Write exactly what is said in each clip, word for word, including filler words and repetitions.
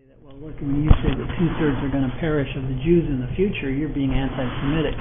that, well, look, when you say that two-thirds are going to perish of the Jews in the future, you're being anti-Semitic.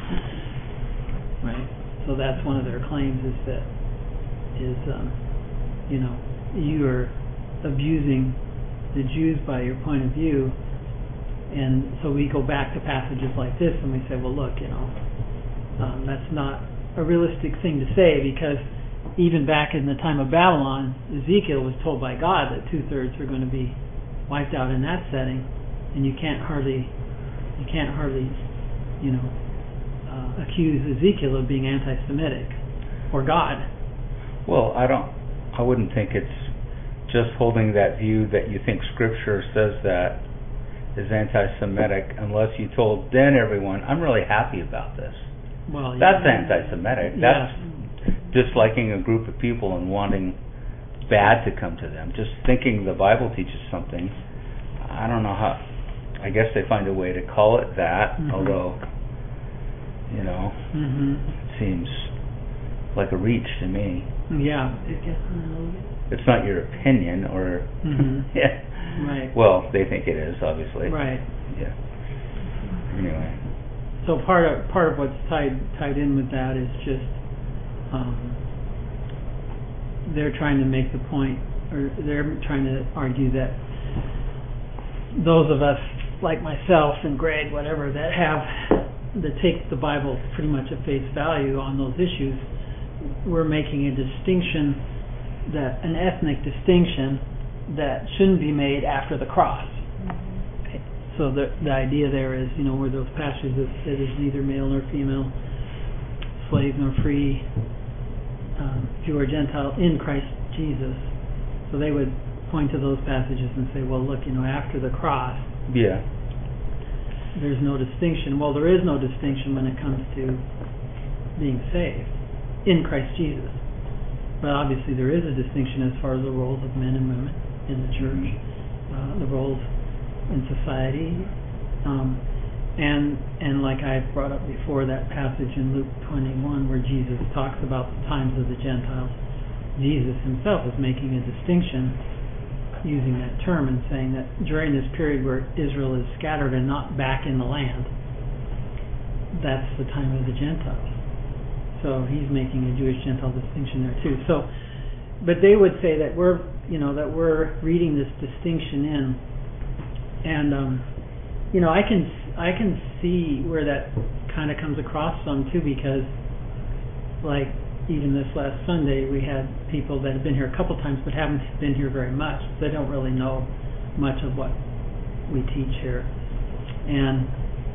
Right? So that's one of their claims is that, is, um, you know, you are abusing the Jews by your point of view. And so we go back to passages like this and we say, well, look, you know, um, that's not a realistic thing to say, because even back in the time of Babylon, Ezekiel was told by God that two-thirds are going to be wiped out in that setting, and you can't hardly, you can't hardly, you know, uh, accuse Ezekiel of being anti-Semitic or God. Well, I don't, I wouldn't think it's just holding that view that you think Scripture says that is anti-Semitic unless you told then everyone, I'm really happy about this. Well, that's yeah, anti-Semitic. Yeah. That's disliking a group of people and wanting bad to come to them. Just thinking the Bible teaches something, I don't know how, I guess they find a way to call it that, mm-hmm. although, you know, mm-hmm. it seems like a reach to me. Yeah. It's not your opinion, or, mm-hmm. yeah. Right. Well, they think it is, obviously. Right. Yeah. Anyway. So part of part of what's tied tied in with that is just um, they're trying to make the point, or they're trying to argue that those of us like myself and Greg, whatever, that have that take the Bible pretty much at face value on those issues, we're making a distinction, that an ethnic distinction that shouldn't be made after the cross. So the the idea there is, you know, where those passages that it is neither male nor female, slave nor free, um, Jew or Gentile in Christ Jesus. So they would point to those passages and say, well, look, you know, after the cross, yeah, there's no distinction. Well, there is no distinction when it comes to being saved in Christ Jesus. But obviously there is a distinction as far as the roles of men and women in the church, uh, the roles in society, um, and and like I brought up before, that passage in Luke twenty-one where Jesus talks about the times of the Gentiles, Jesus himself is making a distinction using that term and saying that during this period where Israel is scattered and not back in the land, that's the time of the Gentiles. So he's making a Jewish-Gentile distinction there too. So, but they would say that we're, you know, that we're reading this distinction in. And um, you know, I can I can see where that kind of comes across some too, because like even this last Sunday we had people that have been here a couple times but haven't been here very much. They don't really know much of what we teach here. And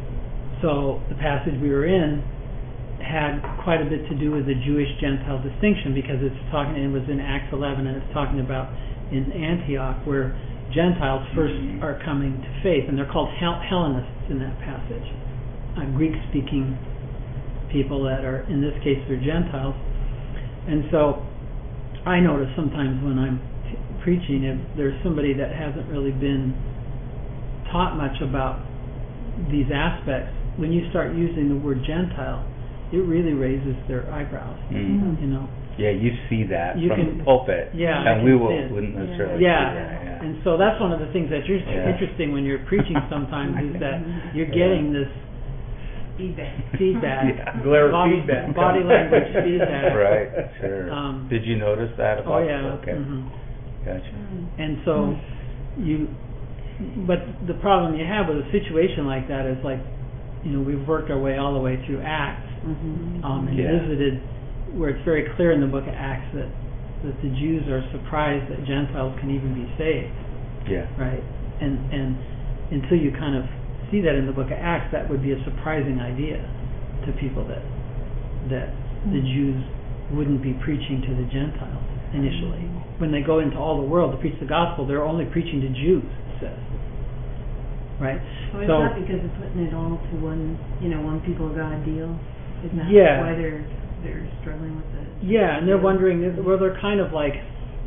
so the passage we were in had quite a bit to do with the Jewish-Gentile distinction, because it's talking, it was in Acts eleven, and it's talking about in Antioch where Gentiles first are coming to faith, and they're called Hel- Hellenists in that passage, uh, Greek-speaking people that are, in this case, they're Gentiles. And so I notice sometimes when I'm t- preaching, if there's somebody that hasn't really been taught much about these aspects, when you start using the word Gentile, it really raises their eyebrows. Mm. You know. Yeah, you see that you from can, the pulpit, yeah, and we will, wouldn't necessarily yeah. see that. Yeah. And so that's one of the things that's yeah. interesting when you're preaching sometimes is that you're getting this feedback, feedback, yeah. body, feedback. body language feedback. Right, sure. Um, Did you notice that oh about yeah. Okay. Mm-hmm. Gotcha. And so you, but the problem you have with a situation like that is, like, you know, we've worked our way all the way through Acts, mm-hmm. um, and yeah. visited where it's very clear in the book of Acts that, that the Jews are surprised that Gentiles can even be saved. Yeah. Right? And and until you kind of see that in the book of Acts, that would be a surprising idea to people, that that mm-hmm. the Jews wouldn't be preaching to the Gentiles initially. Mm-hmm. When they go into all the world to preach the gospel, they're only preaching to Jews, it says. Right? Well, it's so, not because of putting it all to one, you know, one people God deal. Isn't that yeah. why they're they're struggling with it? Yeah, and they're wondering, well, they're kind of like,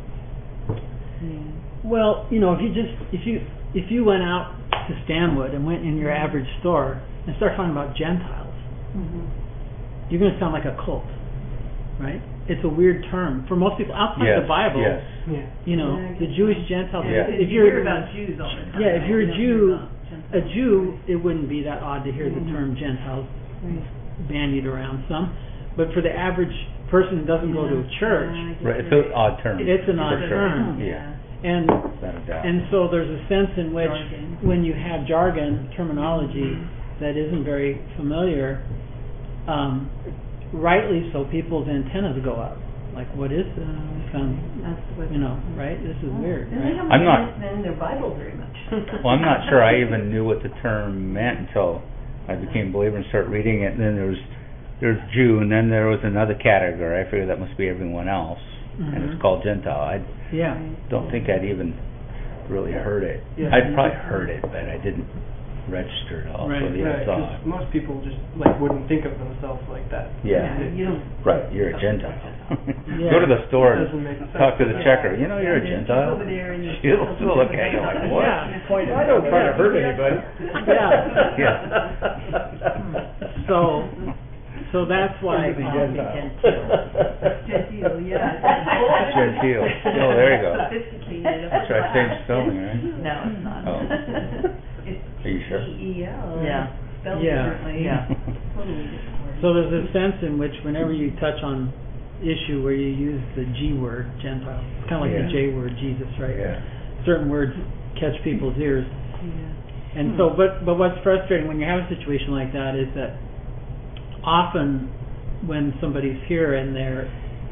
yeah. well, you know, if you just if you if you went out to Stanwood and went in your mm-hmm. average store and start talking about Gentiles, mm-hmm. you're going to sound like a cult, right? It's a weird term for most people outside Yes, the Bible. yes. Yeah. You know, Yeah, I the guess Jewish so. Gentiles. Yeah. If You you're hear about Jews all the time. yeah, if you're a You don't Jew, hear about a Gentiles. Jew, it wouldn't be that odd to hear the Mhm. term Gentiles Right. bandied around some. But for the average person who doesn't go to a church, Yeah, I guess Right, it's you're an odd term. It's an for odd sure. term. Yeah, and without a doubt. and so there's a sense in which Jargon. when you have jargon terminology that isn't very familiar, um, rightly so, people's antennas go up. Like, what is this? This sounds, That's what. you know, right? This is weird, And they right? haven't I'm not- been in their Bible very much. Well, I'm not sure I even knew what the term meant until I became a believer and started reading it. And then there was there's Jew, and then there was another category. I figured that must be everyone else, and Mhm. it's called Gentile. I Yeah. don't think I'd even really heard it. Yeah. I'd probably heard it, but I didn't register it all. Right, so yeah, Right, I 'cause thought, most people just like wouldn't think of themselves like that. yeah, You don't. right, you're a Gentile. Yeah. Go to the store Doesn't and make sense. talk to the Yeah. checker. You know, you're a Yeah, Gentile. over there and you- She'll still look at you like, what? Yeah. I don't try to hurt anybody. Yeah. Yeah. So, so that's why. Under the Gentile. Gentile, yeah. Gentile. Oh, there you go. Sophisticated. That's right, same spelling, right? No, it's not. Oh. It's Are you sure? E E L. Yeah. Spelled Yeah. differently. Yeah. Totally different. So there's a sense in which whenever you touch on issue where you use the G word, Gentile, it's kind of like Yeah. the J word, Jesus, right? Yeah. Certain words catch people's ears. Yeah. And so, but but what's frustrating when you have a situation like that is that often when somebody's here and they're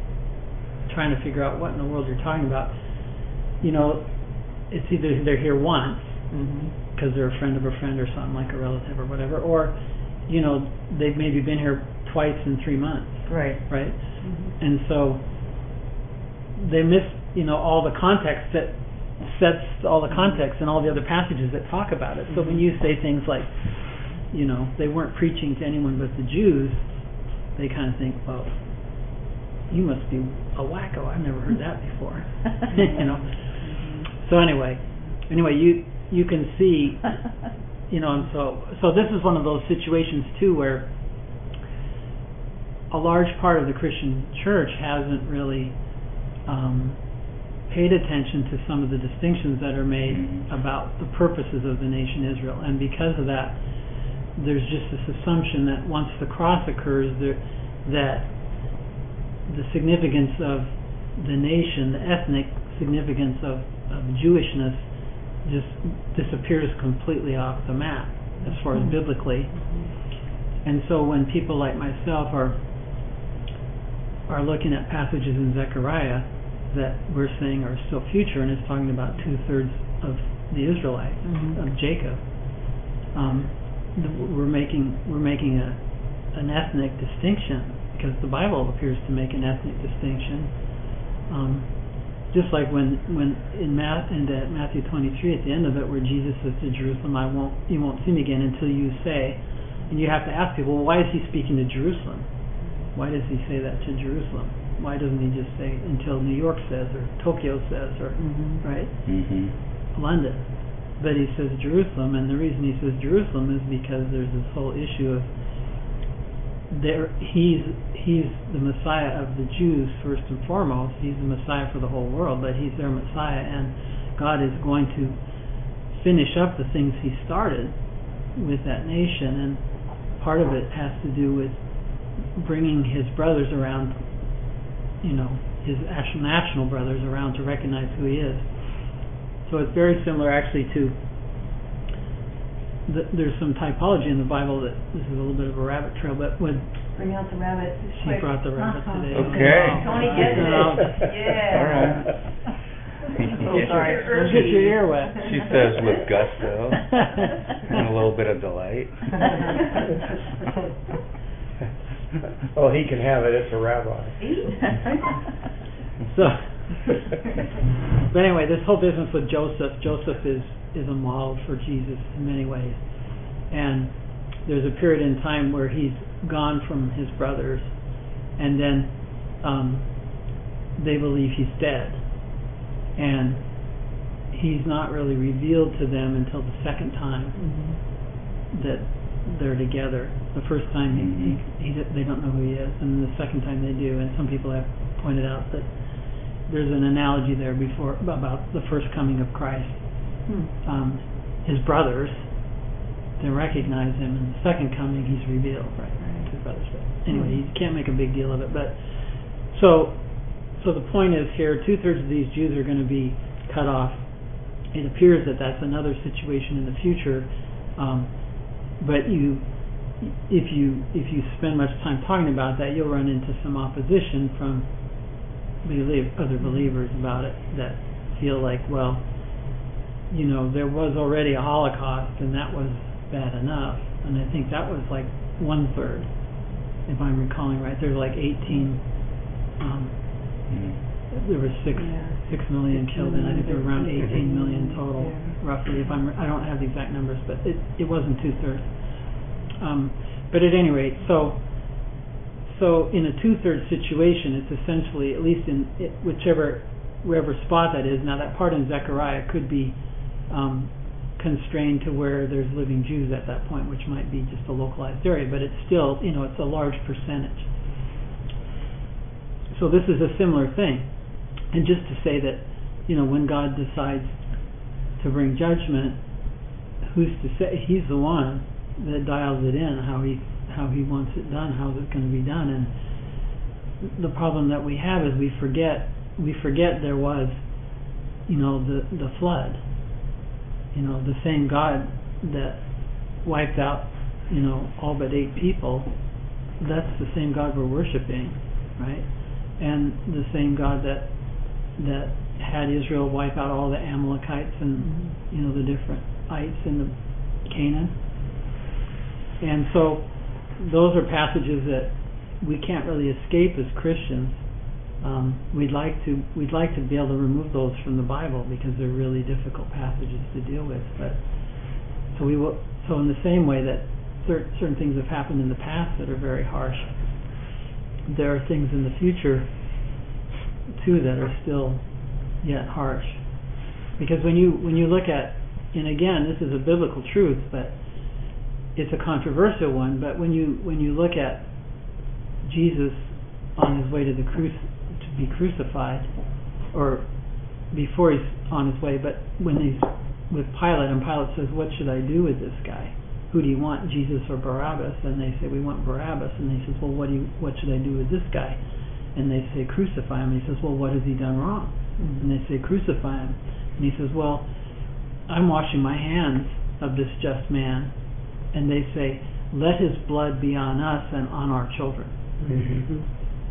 trying to figure out what in the world you're talking about, you know, it's either they're here once Mhm. because they're a friend of a friend or something, like a relative or whatever, or, you know, they've maybe been here twice in three months, Right. right? Mhm. And so they miss, you know, all the context that sets all the context and all the other passages that talk about it. So when you say things like, you know, they weren't preaching to anyone but the Jews, they kind of think, well, you must be a wacko. I've never heard that before. You know. So anyway, anyway, you you can see, you know, and so so this is one of those situations too where a large part of the Christian church hasn't really um, paid attention to some of the distinctions that are made Mhm. about the purposes of the nation Israel, and because of that, there's just this assumption that once the cross occurs, there, that the significance of the nation, the ethnic significance of, of Jewishness, just disappears completely off the map as far as biblically. And so when people like myself are are looking at passages in Zechariah that we're saying are still future, and it's talking about two thirds of the Israelite Mhm. of Jacob, um, the, we're making we're making a an ethnic distinction because the Bible appears to make an ethnic distinction. Um, just like when when in, Ma- in the Matthew twenty-three at the end of it, where Jesus says to Jerusalem, "I won't you won't see me again until you say," and you have to ask people, well, why is he speaking to Jerusalem? Why does he say that to Jerusalem? Why doesn't he just say until New York says or Tokyo says or Mhm. right Mhm. London? But he says Jerusalem, and the reason he says Jerusalem is because there's this whole issue of there he's he's the Messiah of the Jews first and foremost. He's the Messiah for the whole world, but he's their Messiah, and God is going to finish up the things he started with that nation, and part of it has to do with bringing his brothers around, you know, his actual national brothers around to recognize who he is. So it's very similar actually to the, there's some typology in the Bible that this is a little bit of a rabbit trail, but when Bring out the rabbit. she quick. brought the rabbit today. Okay. Tony gets it. No. Yeah. All right. Oh, sorry. Don't get your ear wet. She says with gusto and a little bit of delight. Oh, he can have it, it's a rabbi. So, but anyway, this whole business with Joseph, Joseph is, is a model for Jesus in many ways. And there's a period in time where he's gone from his brothers, and then um, they believe he's dead. And he's not really revealed to them until the second time Mhm. that they're together. The first time he, he, he they don't know who he is, and the second time they do. And some people have pointed out that there's an analogy there before about the first coming of Christ. Hmm. Um, his brothers, they recognize him, and the second coming he's revealed, right? right. His brothers. But anyway, you can't make a big deal of it. But so, so the point is here, two thirds of these Jews are going to be cut off. It appears that that's another situation in the future, um, but you, if you if you spend much time talking about that, you'll run into some opposition from believe, other believers about it that feel like, well, you know, there was already a Holocaust and that was bad enough, and I think that was like one third, if I'm recalling right. There's like eighteen. Um, mm. There were six yeah. six million six killed, and I think there were around eighteen million total, yeah. roughly. If I'm, I don't have the exact numbers, but it it wasn't two thirds. Um, but at any rate, so so in a two thirds situation, it's essentially, at least in it, whichever wherever spot that is. Now that part in Zechariah could be um, constrained to where there's living Jews at that point, which might be just a localized area, but it's still, you know, it's a large percentage. So this is a similar thing. And just to say that, you know, when God decides to bring judgment, who's to say? He's the one that dials it in, how he how he wants it done, how it's going to be done. And the problem that we have is we forget we forget there was, you know, the the flood. You know, the same God that wiped out, you know, all but eight people. That's the same God we're worshiping, right? And the same God that that had Israel wipe out all the Amalekites and mm-hmm. you know the different ites in the Canaan. And so those are passages that we can't really escape as Christians. Um, we'd like to we'd like to be able to remove those from the Bible because they're really difficult passages to deal with. But so we will. So in the same way that certain certain things have happened in the past that are very harsh, there are things in the future too that are still yet harsh. Because when you when you look at, and again, this is a biblical truth, but it's a controversial one. But when you when you look at Jesus on his way to the cruci to be crucified, or before he's on his way, but when he's with Pilate, and Pilate says, "What should I do with this guy? Who do you want, Jesus or Barabbas?" And they say, "We want Barabbas." And he says, "Well, what do you what should I do with this guy?" And they say, "Crucify him." And he says, "Well, what has he done wrong?" Mm-hmm. And they say, "Crucify him." And he says, "Well, I'm washing my hands of this just man." And they say, "Let his blood be on us and on our children." Mm-hmm.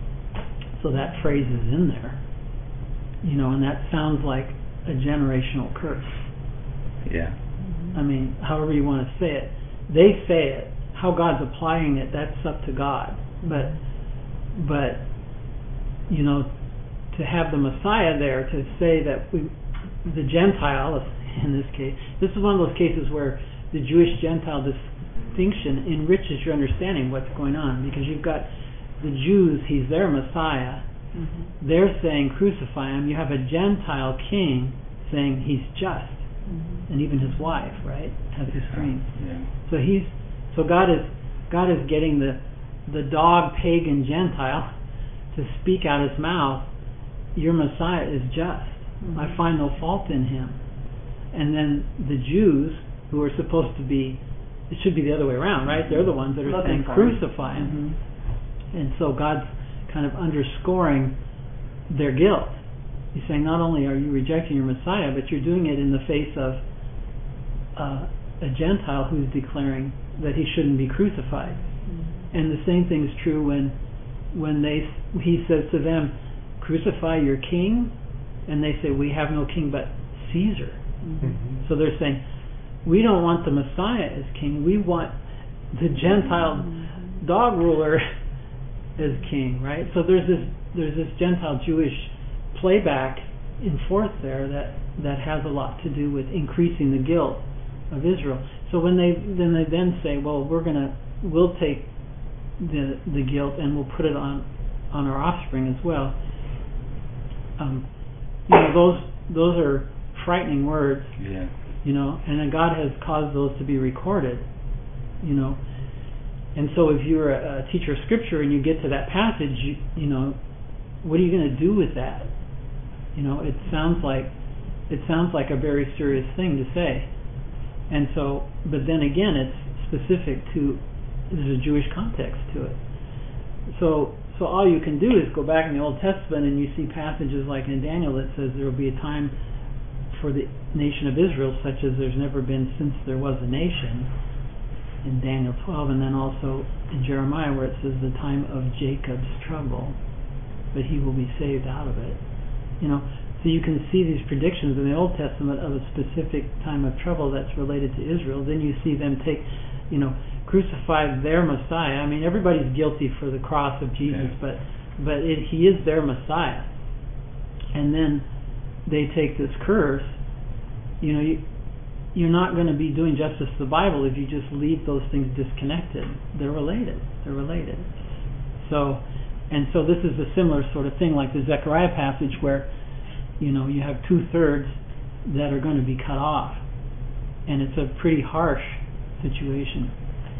So that phrase is in there, you know, and that sounds like a generational curse. Yeah. I mean, however you want to say it, they say it. How God's applying it, that's up to God. But, but, you know, to have the Messiah there to say that we, the Gentile, in this case, this is one of those cases where the Jewish-Gentile distinction enriches your understanding of what's going on, because you've got the Jews, he's their Messiah. Mm-hmm. They're saying crucify him. You have a Gentile king saying he's just, mm-hmm. and even his wife, right, has his dreams. Yeah. So he's so God is God is getting the the dog pagan Gentile to speak out his mouth. Your Messiah is just. Mm-hmm. I find no fault in him. And then the Jews, who are supposed to be, it should be the other way around, right? They're the ones that are Looking saying crucify him. Mm-hmm. And so God's kind of underscoring their guilt. He's saying not only are you rejecting your Messiah, but you're doing it in the face of uh, a Gentile who's declaring that he shouldn't be crucified. Mm-hmm. And the same thing is true when when they he says to them, "Crucify your king," and they say, "We have no king but Caesar." Mm-hmm. So they're saying, we don't want the Messiah as king. We want the Gentile mm-hmm. dog ruler as king, right? So there's this there's this Gentile Jewish playback in forth there that that has a lot to do with increasing the guilt of Israel. So when they then they then say, well, we're gonna we'll take the the guilt and we'll put it on on our offspring as well. Um, you know, those those are frightening words. Yeah. You know, and then God has caused those to be recorded. you know. And so if you're a, a teacher of scripture and you get to that passage, you, you know, what are you going to do with that? You know, it sounds like it sounds like a very serious thing to say. And so, but then again, it's specific to, there's a Jewish context to it. So, so all you can do is go back in the Old Testament and you see passages like in Daniel that says there will be a time for the nation of Israel such as there's never been since there was a nation, in Daniel twelve, and then also in Jeremiah where it says the time of Jacob's trouble, but he will be saved out of it. You know, so you can see these predictions in the Old Testament of a specific time of trouble that's related to Israel. Then you see them take, you know, crucify their Messiah. I mean, everybody's guilty for the cross of Jesus, yeah. but but it, he is their Messiah. And then they take this curse. You know, you, you're not going to be doing justice to the Bible if you just leave those things disconnected. They're related. They're related. So, and so this is a similar sort of thing, like the Zechariah passage where, you know, you have two thirds that are going to be cut off, and it's a pretty harsh situation.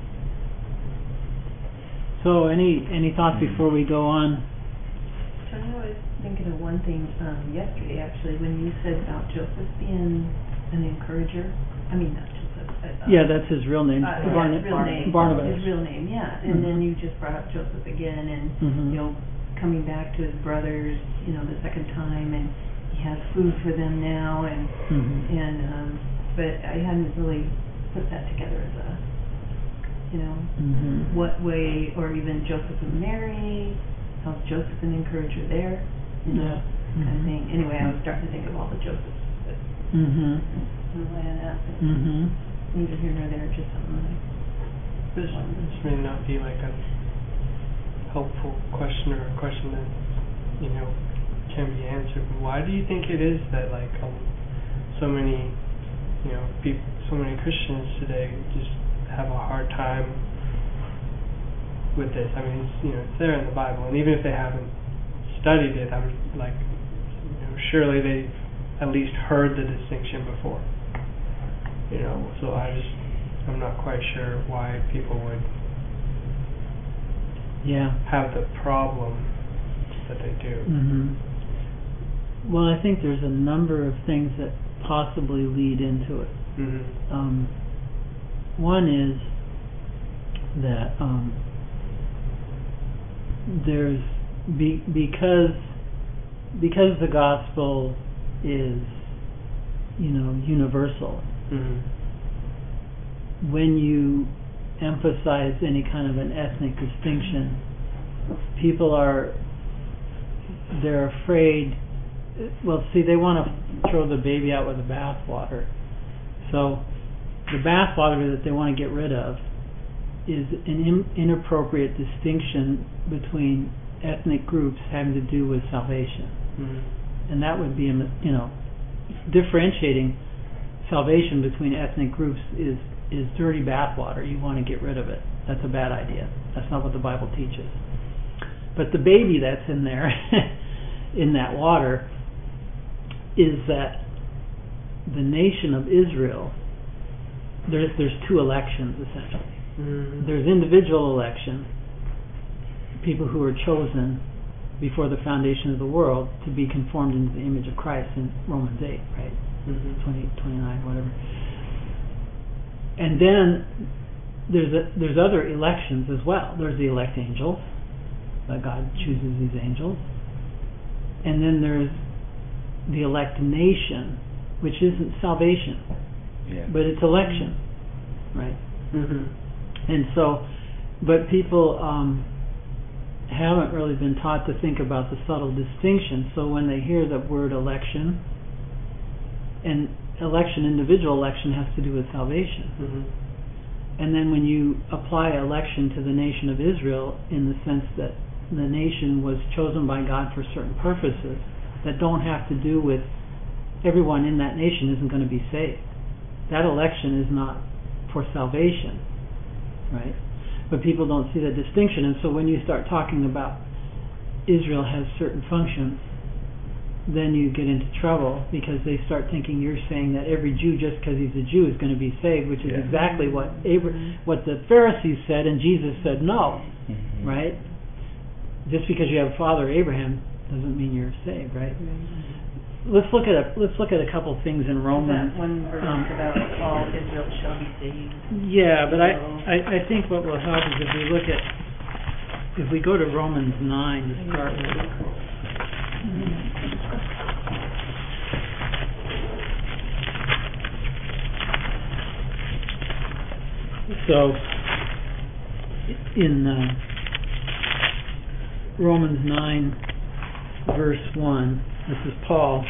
So, any any thoughts before we go on? Tony, I was thinking of one thing um, yesterday, actually, when you said about Joseph being an encourager. I mean, not Joseph. Uh, yeah, that's his real name. Uh, Barnabas. His real name. Barnabas. His real name, yeah. And mm-hmm. then you just brought up Joseph again, and mm-hmm. you know, coming back to his brothers, you know, the second time, and he has food for them now, and mm-hmm. and um, but I hadn't really put that together as a, you know, mm-hmm. what way, or even Joseph and Mary. How's Joseph an encourager there? You know, yeah. kind mm-hmm. of thing. Anyway, I was starting to think of all the Josephs. But mm-hmm. no way on that. But mm-hmm. neither here nor there. Just something that I. This, this may not be like a helpful question or a question that, you know, can be answered. But why do you think it is that like um, so many, you know, people, so many Christians today just have a hard time with this? I mean, it's, you know, it's there in the Bible, and even if they haven't studied it, I'm like, you know, surely they've at least heard the distinction before. You know, so I just, I'm not quite sure why people would yeah. have the problem that they do. Mm-hmm. Well, I think there's a number of things that possibly lead into it. Mm-hmm. Um, one is that um, there's be, because because the gospel is, you know, universal. Mm-hmm. When you emphasize any kind of an ethnic distinction, people are they're afraid. Well, see, they want to throw the baby out with the bathwater. So the bathwater that they want to get rid of is an in, inappropriate distinction between ethnic groups having to do with salvation. Mm-hmm. And that would be, you know, differentiating salvation between ethnic groups is, is dirty bathwater. You want to get rid of it. That's a bad idea. That's not what the Bible teaches. But the baby that's in there, in that water, is that the nation of Israel, there's there's two elections essentially. Mm-hmm. There's individual election, people who are chosen before the foundation of the world to be conformed into the image of Christ in Romans eight, right? Mm-hmm. twenty, twenty-nine, whatever. And then there's a, there's other elections as well. There's the elect angels, that God chooses these angels. And then there's the elect nation, which isn't salvation, yeah. but it's election, right? Mm-hmm. And so, but people um, haven't really been taught to think about the subtle distinction. So when they hear the word election, and election, individual election, has to do with salvation. Mm-hmm. And then when you apply election to the nation of Israel in the sense that the nation was chosen by God for certain purposes that don't have to do with everyone in that nation isn't going to be saved. That election is not for salvation, right? But people don't see that distinction, and so when you start talking about Israel has certain functions, then you get into trouble because they start thinking you're saying that every Jew, just because he's a Jew, is going to be saved, which is Yeah. exactly what Abra- what the Pharisees said, and Jesus said no, Mhm. right? Just because you have Father Abraham doesn't mean you're saved, right? Let's look at a let's look at a couple things in Romans. That one verse Um, about all Israel shall be saved. Yeah, but I, I, I think what will help is if we look at, if we go to Romans nine to start with. So, in uh, Romans nine, verse one, this is Paul.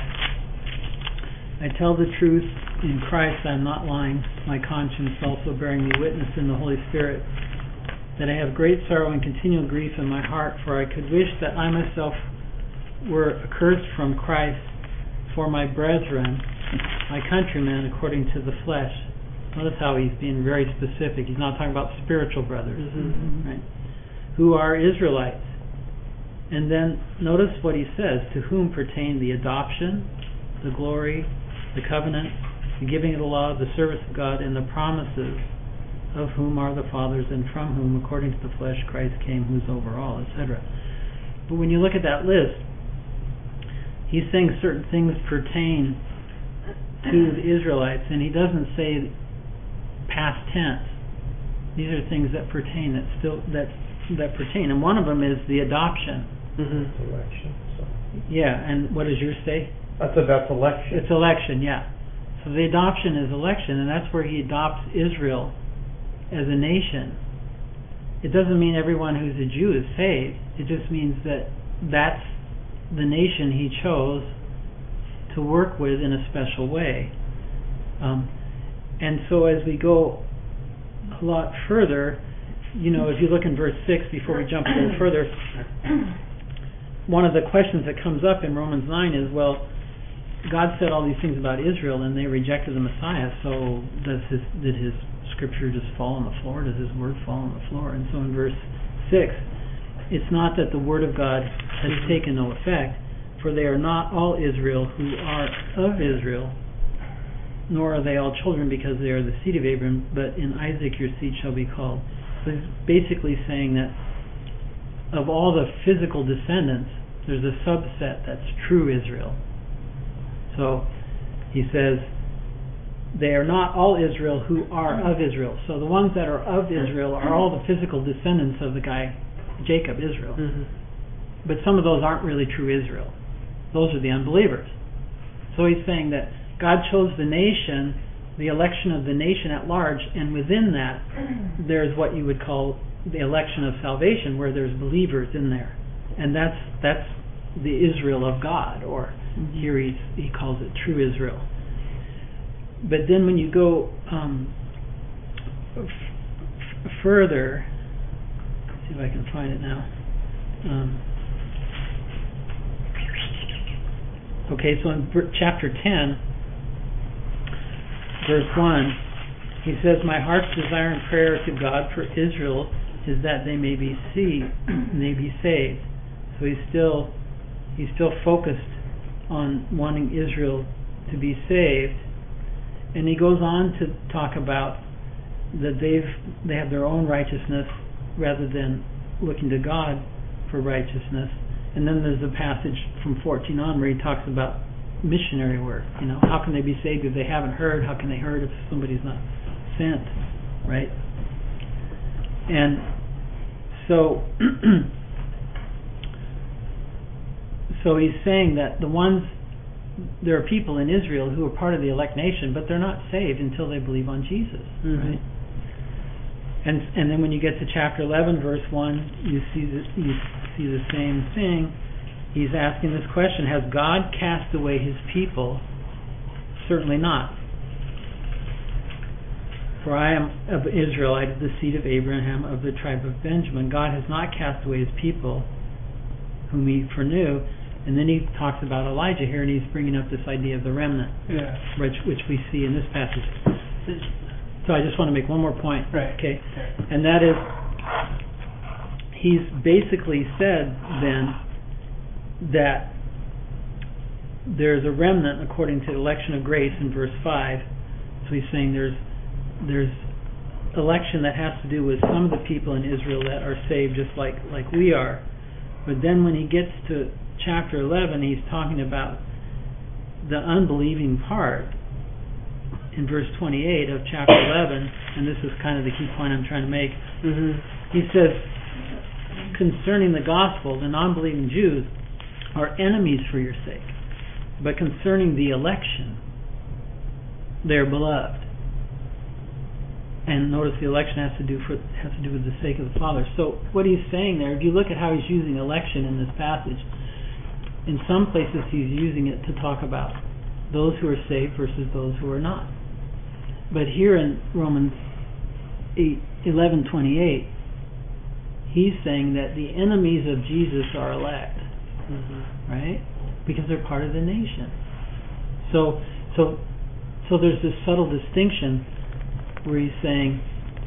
I tell the truth in Christ, I am not lying, my conscience also bearing me witness in the Holy Spirit, that I have great sorrow and continual grief in my heart, for I could wish that I myself were accursed from Christ for my brethren, my countrymen, according to the flesh. Notice how he's being very specific. He's not talking about spiritual brothers, Mm-hmm. right? Who are Israelites. And then notice what he says, to whom pertain the adoption, the glory, the covenant, the giving of the law, the service of God, and the promises, of whom are the fathers, and from whom, according to the flesh, Christ came, who's over all, et cetera. But when you look at that list, he's saying certain things pertain to the Israelites, and he doesn't say past tense. These are things that pertain, that still that that pertain, and one of them is the adoption. Mm-hmm. Election, so. Yeah, and what does yours say? That's a, that's election. It's election, yeah. So the adoption is election, and that's where he adopts Israel as a nation. It doesn't mean everyone who's a Jew is saved. It just means that that's the nation he chose to work with in a special way. Um, and so as we go a lot further, you know, if you look in verse six, before we jump a little further, one of the questions that comes up in Romans nine is, well, God said all these things about Israel and they rejected the Messiah, so does his, did his scripture just fall on the floor? Does his word fall on the floor? And so in verse six, it's not that the word of God has taken no effect, for they are not all Israel who are of Israel, nor are they all children because they are the seed of Abraham, but in Isaac your seed shall be called. So he's basically saying that of all the physical descendants, there's a subset that's true Israel. So he says, they are not all Israel who are of Israel. So the ones that are of Israel are all the physical descendants of the guy Jacob, Israel. Mm-hmm. But some of those aren't really true Israel. Those are the unbelievers. So he's saying that God chose the nation, the election of the nation at large, and within that there's what you would call the election of salvation, where there's believers in there. And that's that's the Israel of God, or here he, he calls it true Israel. But then when you go um, f- further, let's see if I can find it now. Um, okay, so in b- chapter ten, verse one, he says, my heart's desire and prayer to God for Israel is that they may be see, may be saved. So he's still he's still focused on wanting Israel to be saved, and he goes on to talk about that they've they have their own righteousness rather than looking to God for righteousness. And then there's the passage from fourteen on where he talks about missionary work. You know, how can they be saved if they haven't heard? How can they heard if somebody's not sent? Right? And so so he's saying that the ones, there are people in Israel who are part of the elect nation, but they're not saved until they believe on Jesus. Mm-hmm. Right? And and then when you get to chapter eleven, verse one, you see the, you see the same thing. He's asking this question: has God cast away his people? Certainly not. For I am of Israelite, of the seed of Abraham, of the tribe of Benjamin. God has not cast away his people, whom he foreknew. And then he talks about Elijah here, and he's bringing up this idea of the remnant, Yeah. which which we see in this passage. So I just want to make one more point. Right. Okay. Okay. And that is, he's basically said then that there's a remnant according to election of grace in verse five. So he's saying there's there's election that has to do with some of the people in Israel that are saved just like, like we are. But then when he gets to chapter eleven, he's talking about the unbelieving part in verse twenty-eight of chapter eleven, and this is kind of the key point I'm trying to make. Mm-hmm. He says, concerning the gospel, the non-believing Jews are enemies for your sake, but concerning the election, they're beloved. And notice the election has to do for has to do with the sake of the Father. So what he's saying there, if you look at how he's using election in this passage, in some places he's using it to talk about those who are saved versus those who are not. But here in Romans eight, eleven twenty-eight, he's saying that the enemies of Jesus are elect, mm-hmm. right? Because they're part of the nation. So, so, so there's this subtle distinction where he's saying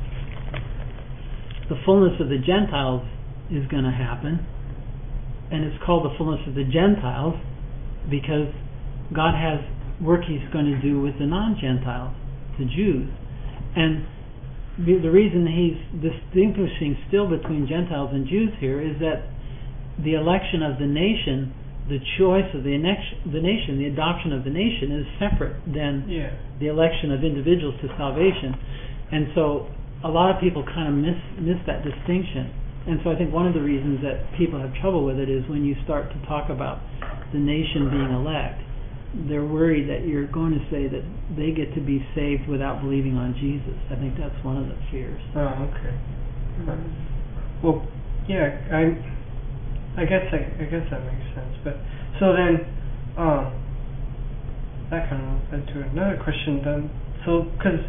the fullness of the Gentiles is going to happen, and it's called the fullness of the Gentiles because God has work he's going to do with the non-Gentiles, the Jews. And the reason he's distinguishing still between Gentiles and Jews here is that the election of the nation, the choice of the, next, the nation, the adoption of the nation is separate than yeah. the election of individuals to salvation. And so a lot of people kind of miss miss that distinction. And so I think one of the reasons that people have trouble with it is when you start to talk about the nation being elect, they're worried that you're going to say that they get to be saved without believing on Jesus. I think that's one of the fears. Oh, okay. Um, well, yeah, I, I guess I, I guess that makes sense. But so then, um, that kind of led to another question. Then, so because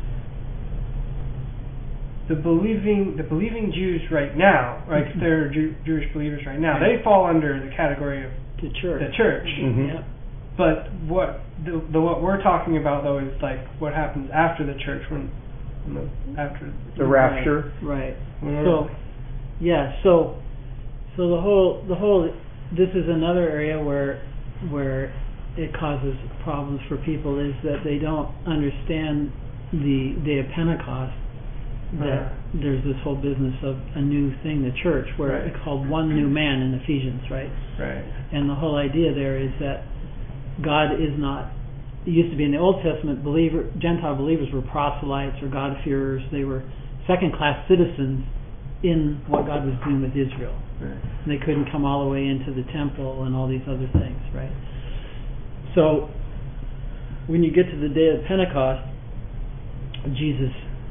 the believing the believing Jews right now, like mm-hmm. they're Jew, Jewish believers right now, they fall under the category of the church. The church. Mm-hmm. Yep. But what the, the what we're talking about though is like what happens after the church when, when the, after the rapture. Right. right. So yeah. So so the whole the whole this is another area where where it causes problems for people is that they don't understand the day of Pentecost. That uh-huh. there's this whole business of a new thing, the church, where right. it's called one new man in Ephesians, right? Right. And the whole idea there is that God is not. It used to be in the Old Testament, believer Gentile believers were proselytes or God-fearers. They were second-class citizens in what God was doing with Israel. Right. And they couldn't come all the way into the temple and all these other things, right? So when you get to the day of Pentecost, Jesus.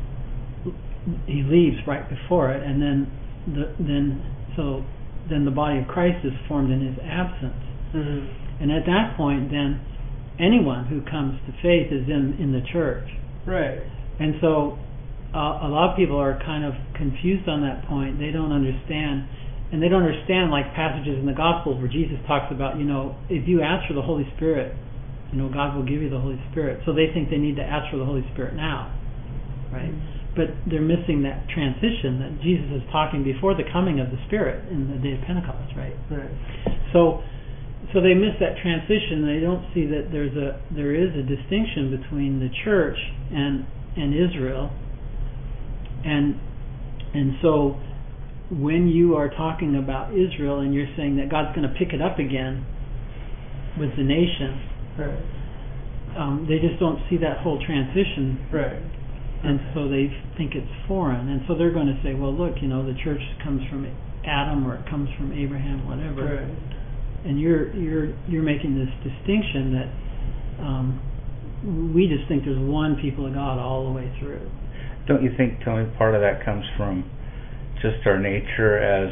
He leaves right before it, and then the, then so then the body of Christ is formed in his absence. Mm-hmm. And at that point, then anyone who comes to faith is in in the church. Right. And so uh, a lot of people are kind of confused on that point. They don't understand, and they don't understand like passages in the Gospels where Jesus talks about, you know, if you ask for the Holy Spirit, you know, God will give you the Holy Spirit. So they think they need to ask for the Holy Spirit now, right? Mm-hmm. But they're missing that transition that Jesus is talking before the coming of the Spirit in the day of Pentecost, right? Right. So, so they miss that transition. They don't see that there's a there is a distinction between the church and and Israel. And and so, when you are talking about Israel and you're saying that God's going to pick it up again with the nation, right. um, they just don't see that whole transition. Right. And so they think it's foreign. And so they're going to say, well, look, you know, the church comes from Adam or it comes from Abraham, whatever. Right. And you're you're you're making this distinction that um, we just think there's one people of God all the way through. Don't you think, Tony, part of that comes from just our nature as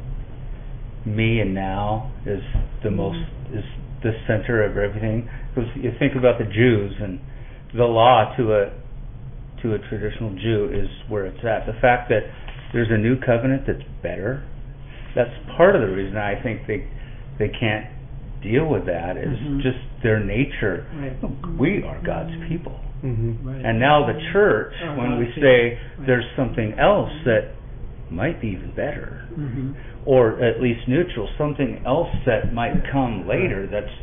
me and now is the mm-hmm. most, is the center of everything? Because you think about the Jews and the law to a to a traditional Jew is where it's at. The fact that there's a new covenant that's better, that's part of the reason I think they they can't deal with that is mm-hmm. just their nature. Right. We are God's people. Mm-hmm. Right. And now the church, oh, when God's we people. say right. there's something else that might be even better, mm-hmm. or at least neutral, something else that might come later that's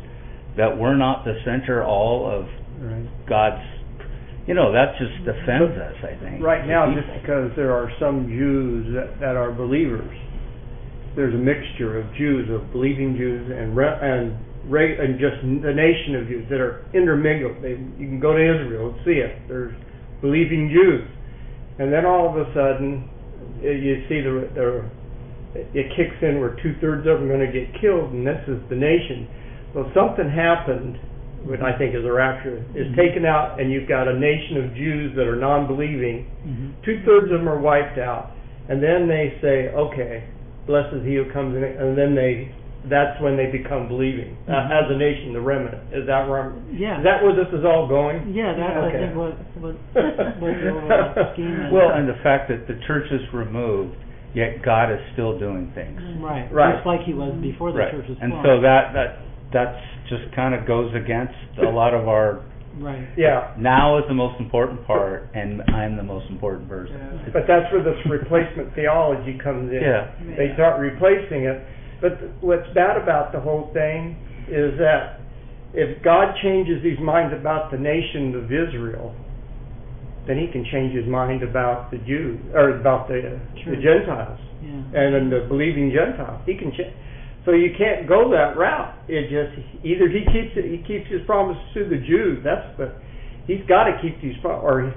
that we're not the center all of Right. God's, you know, that just offends us, I think. Right to now, people. just because there are some Jews that, that are believers, there's a mixture of Jews, of believing Jews, and re, and re, and just the nation of Jews that are intermingled. They, you can go to Israel and see it. There's believing Jews, and then all of a sudden, uh, you see the the it kicks in where two thirds of them are going to get killed, and this is the nation. So something happened, what I think is a rapture, is Mhm. taken out, and you've got a nation of Jews that are non-believing. Mhm. Two thirds of them are wiped out, and then they say, "Okay, blessed is he who comes in," and then they, that's when they become believing uh, Mhm. as a nation, the remnant. Is that where I'm, Yeah. is that where this is all going? Yeah, that's I Okay. think what what what the overall scheme is. Well, and the fact that the church is removed, yet God is still doing things. right, Right. just like he was before the Right. church was And formed. so that that that's just kind of goes against a lot of our. right. Yeah, Now is the most important part, and I'm the most important person. Yeah. but that's where this replacement theology comes in. Yeah. They start replacing it. But th- what's bad about the whole thing is that if God changes his mind about the nation of Israel, then he can change his mind about the Jews, or about the, Sure. the Gentiles, Yeah. and then the believing Gentiles. He can change. So you can't go that route. It just, either he keeps it, he keeps his promise to the Jews. That's the, he's got to keep these pro- or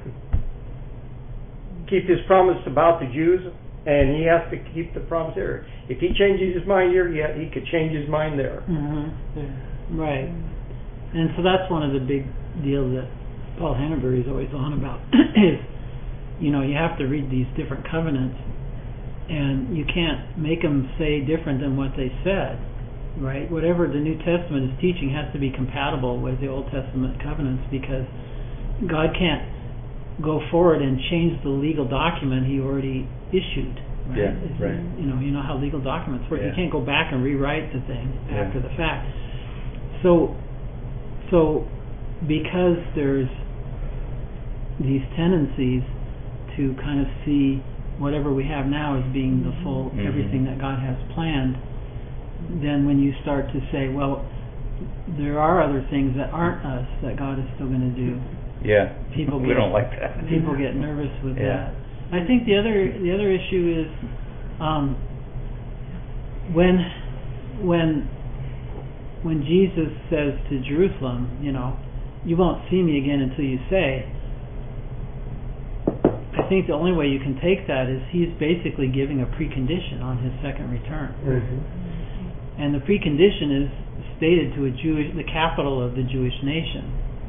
keep his promise about the Jews, and he has to keep the promise there. If he changes his mind here, yeah, he could change his mind there. Mhm. Right. And so that's one of the big deals that Paul Hannabury is always on about is, you know, you have to read these different covenants, and you can't make them say different than what they said, right? Whatever the New Testament is teaching has to be compatible with the Old Testament covenants, because God can't go forward and change the legal document he already issued. Right? Yeah, It's- right. You know, you know how legal documents work. Yeah. You can't go back and rewrite the thing Yeah. after the fact. So, so because there's these tendencies to kind of see whatever we have now as being the full Mhm. everything that God has planned, then when you start to say, well, there are other things that aren't us that God is still going to do, Yeah. people we get don't like that. people get nervous with Yeah. that. I think the other the other issue is um, when when when Jesus says to Jerusalem, you know, you won't see me again until you say. I think the only way you can take that is he's basically giving a precondition on his second return, Mm-hmm. and the precondition is stated to a Jewish, the capital of the Jewish nation.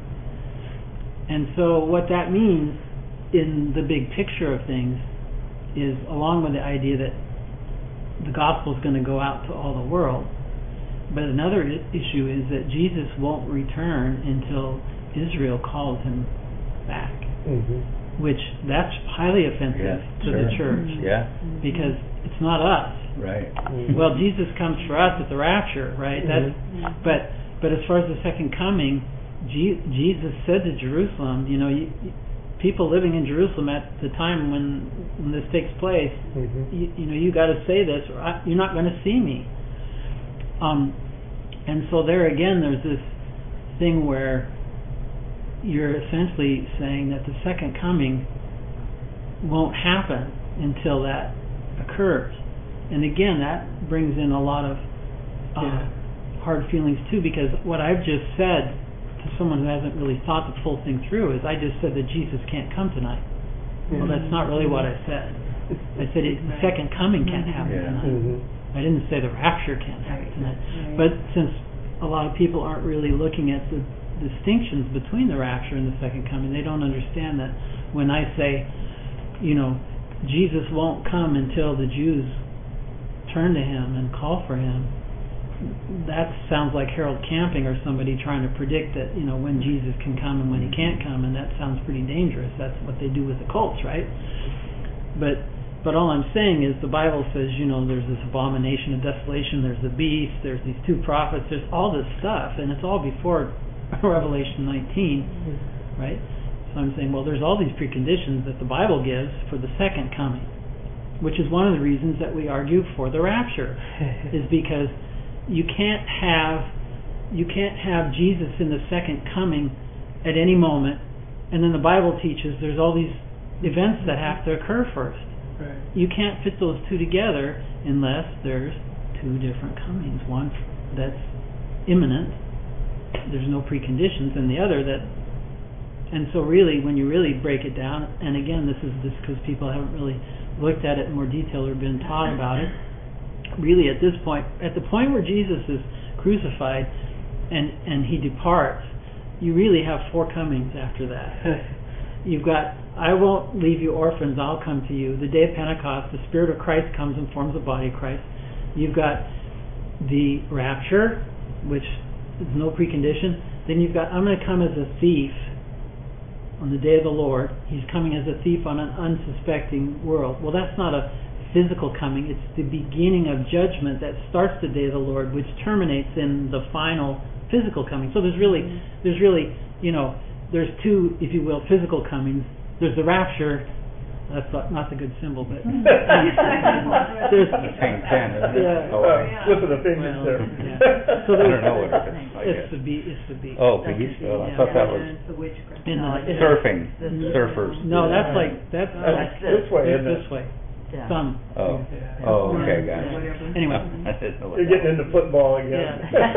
And so what that means in the big picture of things is, along with the idea that the gospel is going to go out to all the world, but another I- issue is that Jesus won't return until Israel calls him back, Mm-hmm. which that's highly offensive Yeah, to sure. the church, Yeah. because it's not us. Right. Mm-hmm. Well, Jesus comes for us at the rapture, right? That's but but as far as the second coming, Je- Jesus said to Jerusalem, you know, you, you- people living in Jerusalem at the time when when this takes place, Mm-hmm. you, you know, you got to say this, or I, you're not going to see me. Um, and so there again, there's this thing where you're essentially saying that the second coming won't happen until that occurs. And again, that brings in a lot of uh, Yeah. hard feelings too, because what I've just said to someone who hasn't really thought the full thing through is I just said that Jesus can't come tonight. Well, that's not really what I said. I said it, the second coming can't happen Yeah. tonight. Mm-hmm. I didn't say the rapture can't happen Right. tonight. Right. But since a lot of people aren't really looking at the distinctions between the rapture and the second coming, they don't understand that when I say, you know, Jesus won't come until the Jews turn to him and call for him, that sounds like Harold Camping or somebody trying to predict that, you know, when Jesus can come and when he can't come, and that sounds pretty dangerous. That's what they do with the cults, right? But but all I'm saying is the Bible says, you know, there's this abomination of desolation, there's the beast, there's these two prophets, there's all this stuff, and it's all before Revelation nineteen, right? So I'm saying, well, there's all these preconditions that the Bible gives for the second coming, which is one of the reasons that we argue for the rapture, is because you can't have you can't have Jesus in the second coming at any moment, and then the Bible teaches there's all these events that have to occur first. Right. You can't fit those two together unless there's two different comings. One that's imminent, there's no preconditions, and the other that. And so really, when you really break it down, and again, this is just because people haven't really looked at it in more detail or been taught about it, really at this point, at the point where Jesus is crucified and, and he departs, you really have four comings after that. You've got, I won't leave you orphans, I'll come to you. The day of Pentecost, the Spirit of Christ comes and forms the body of Christ. You've got the rapture, which is no precondition. Then you've got, I'm going to come as a thief on the day of the Lord. He's coming as a thief on an unsuspecting world. Well, that's not a physical coming. It's the beginning of judgment that starts the day of the Lord, which terminates in the final physical coming. So there's really, there's really, you know, there's two, if you will, physical comings. There's the rapture. That's not, not the good symbol, but there's Paying ten, isn't it? Yeah. Oh, Uh, I- slip of the fingers Well, there. yeah. So I there's- don't know what it is. I it's guess. the beast. It's the beast. Oh, That's beast? the Oh, I yeah. thought that was And the witchcraft. In the, No, in- surfing, This- surfers. No, that's Yeah. like that's That's like this way, it's isn't it? this way. Yeah. Thumb. Oh, Yeah. oh, okay, Yeah. gotcha. Whatever. Anyway. I didn't know what You're that getting was. into football again.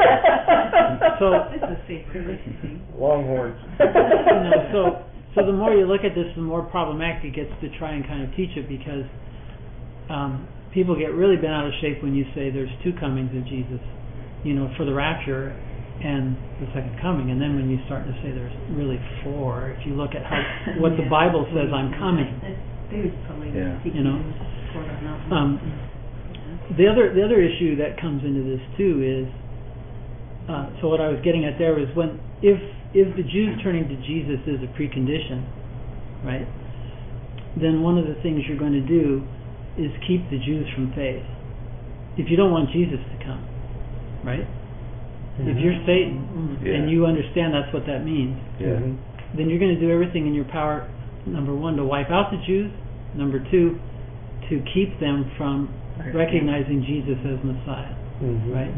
Yeah. So This is safe religion, see? Longhorns. you know, so so the more you look at this, the more problematic it gets to try and kind of teach it, because um, people get really bent out of shape when you say there's two comings of Jesus, you know, for the rapture and the second coming, and then when you start to say there's really four, if you look at how what the Yeah. Bible says, I'm coming. They would probably Yeah. seek You know, for that mountain. Um, the other the other issue that comes into this too is, uh, so what I was getting at there was when if if the Jews turning to Jesus is a precondition, right? Then one of the things you're going to do is keep the Jews from faith. If you don't want Jesus to come, right? If you're Satan Yeah. and you understand that's what that means, Yeah. then you're going to do everything in your power, number one, to wipe out the Jews, number two, to keep them from recognizing Jesus as Messiah, Mhm. right?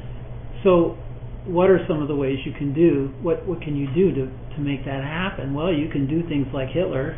So what are some of the ways you can do, what what can you do to, to make that happen? Well, you can do things like Hitler,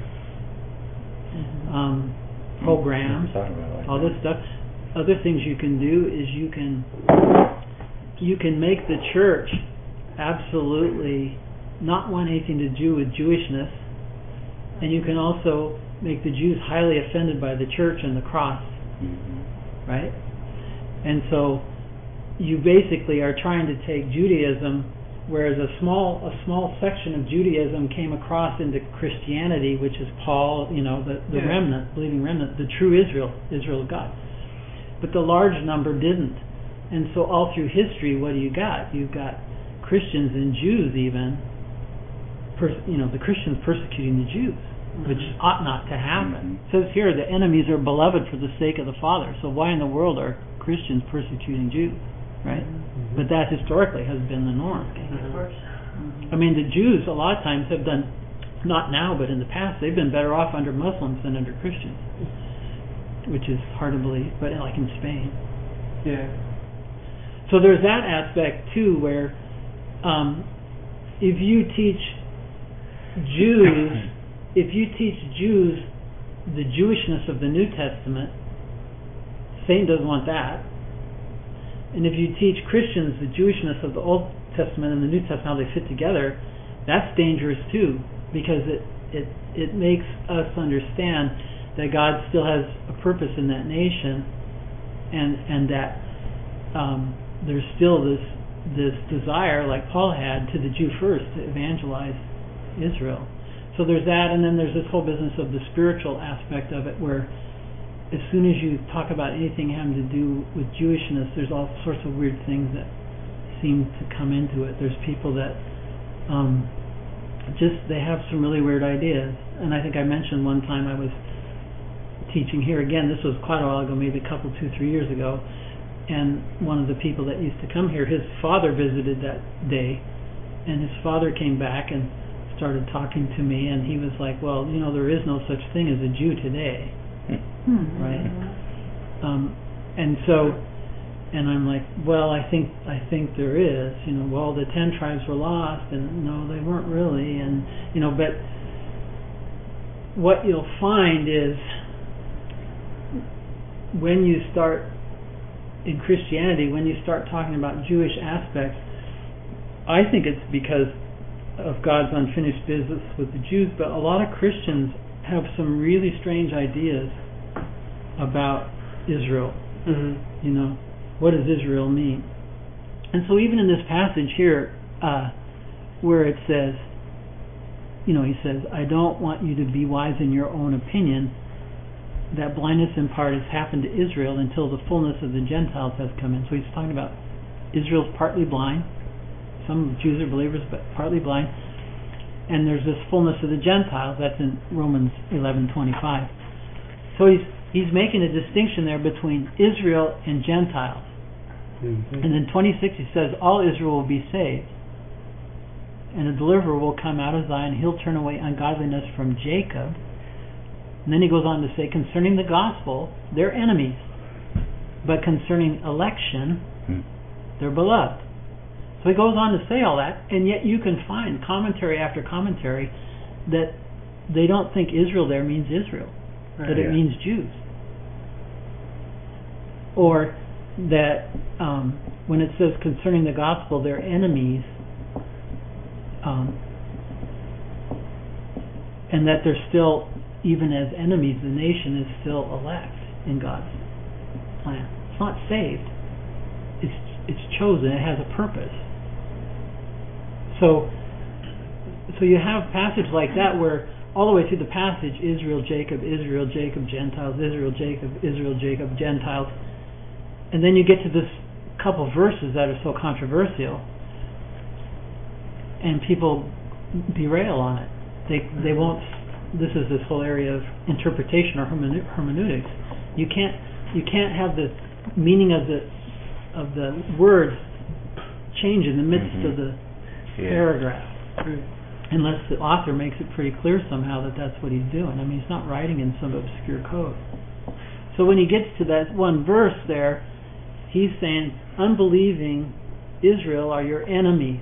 um, programs, Never thought about it like all that. this stuff. Other things you can do is you can you can make the church absolutely not want anything to do with Jewishness, and you can also make the Jews highly offended by the church and the cross, Mhm. right? And so you basically are trying to take Judaism, whereas a small a small section of Judaism came across into Christianity, which is Paul, you know, the, the Yeah. remnant, believing remnant, the true Israel, Israel of God. But the large number didn't. And so all through history, what do you got? You've got Christians and Jews even, pers- you know, the Christians persecuting the Jews, which ought not to happen. Mhm. It says here, the enemies are beloved for the sake of the Father. So why in the world are Christians persecuting Jews, right? But that historically has been the norm. Of course. I mean, the Jews a lot of times have done, not now, but in the past, they've been better off under Muslims than under Christians, which is hard to believe, but like in Spain. Yeah. So there's that aspect too, where um, if you teach Jews, if you teach Jews the Jewishness of the New Testament, Satan doesn't want that. And if you teach Christians the Jewishness of the Old Testament and the New Testament, how they fit together, that's dangerous too, because it it it makes us understand that God still has a purpose in that nation, and and that um, there's still this this desire, like Paul had, to the Jew first, to evangelize Israel. So there's that, and then there's this whole business of the spiritual aspect of it, where as soon as you talk about anything having to do with Jewishness, there's all sorts of weird things that seem to come into it. There's people that um, just, they have some really weird ideas. And I think I mentioned one time I was teaching here again, this was quite a while ago, maybe a couple, two, three years ago, and one of the people that used to come here, his father visited that day, and his father came back and started talking to me, and he was like, well, you know, there is no such thing as a Jew today. Hmm. Right. Um, and so And I'm like, well, I think I think there is, you know, well, the ten tribes were lost, and no, they weren't really, and, you know, but what you'll find is when you start, in Christianity, when you start talking about Jewish aspects, I think it's because of God's unfinished business with the Jews, but a lot of Christians have some really strange ideas about Israel, Mhm. you know. What does Israel mean? And so even in this passage here, uh, where it says, you know, he says, I don't want you to be wise in your own opinion. That blindness in part has happened to Israel until the fullness of the Gentiles has come in. So he's talking about Israel's partly blind. Some Jews are believers, but partly blind. And there's this fullness of the Gentiles. That's in Romans eleven twenty-five. So he's he's making a distinction there between Israel and Gentiles. Mm-hmm. And then twenty-six, he says, all Israel will be saved, and a deliverer will come out of Zion. He'll turn away ungodliness from Jacob. And then he goes on to say, concerning the gospel, they're enemies. But concerning election, they're beloved. So he goes on to say all that, and yet you can find commentary after commentary that they don't think Israel there means Israel, Right. that it Yeah. means Jews. Or that um, when it says concerning the gospel, they're enemies, um, and that they're still, even as enemies, the nation is still elect in God's plan. It's not saved. It's it's chosen. It has a purpose. So, so you have passage like that where all the way through the passage, Israel, Jacob, Israel, Jacob, Gentiles, Israel, Jacob, Israel, Jacob, Gentiles. And then you get to this couple verses that are so controversial, and people derail on it. They they won't. This is this whole area of interpretation or hermeneu- hermeneutics. You can't you can't have the meaning of the of the words change in the midst Mhm. of the Yeah. paragraph, Right. unless the author makes it pretty clear somehow that that's what he's doing. I mean, he's not writing in some obscure code. So when he gets to that one verse there, he's saying, unbelieving Israel are your enemies,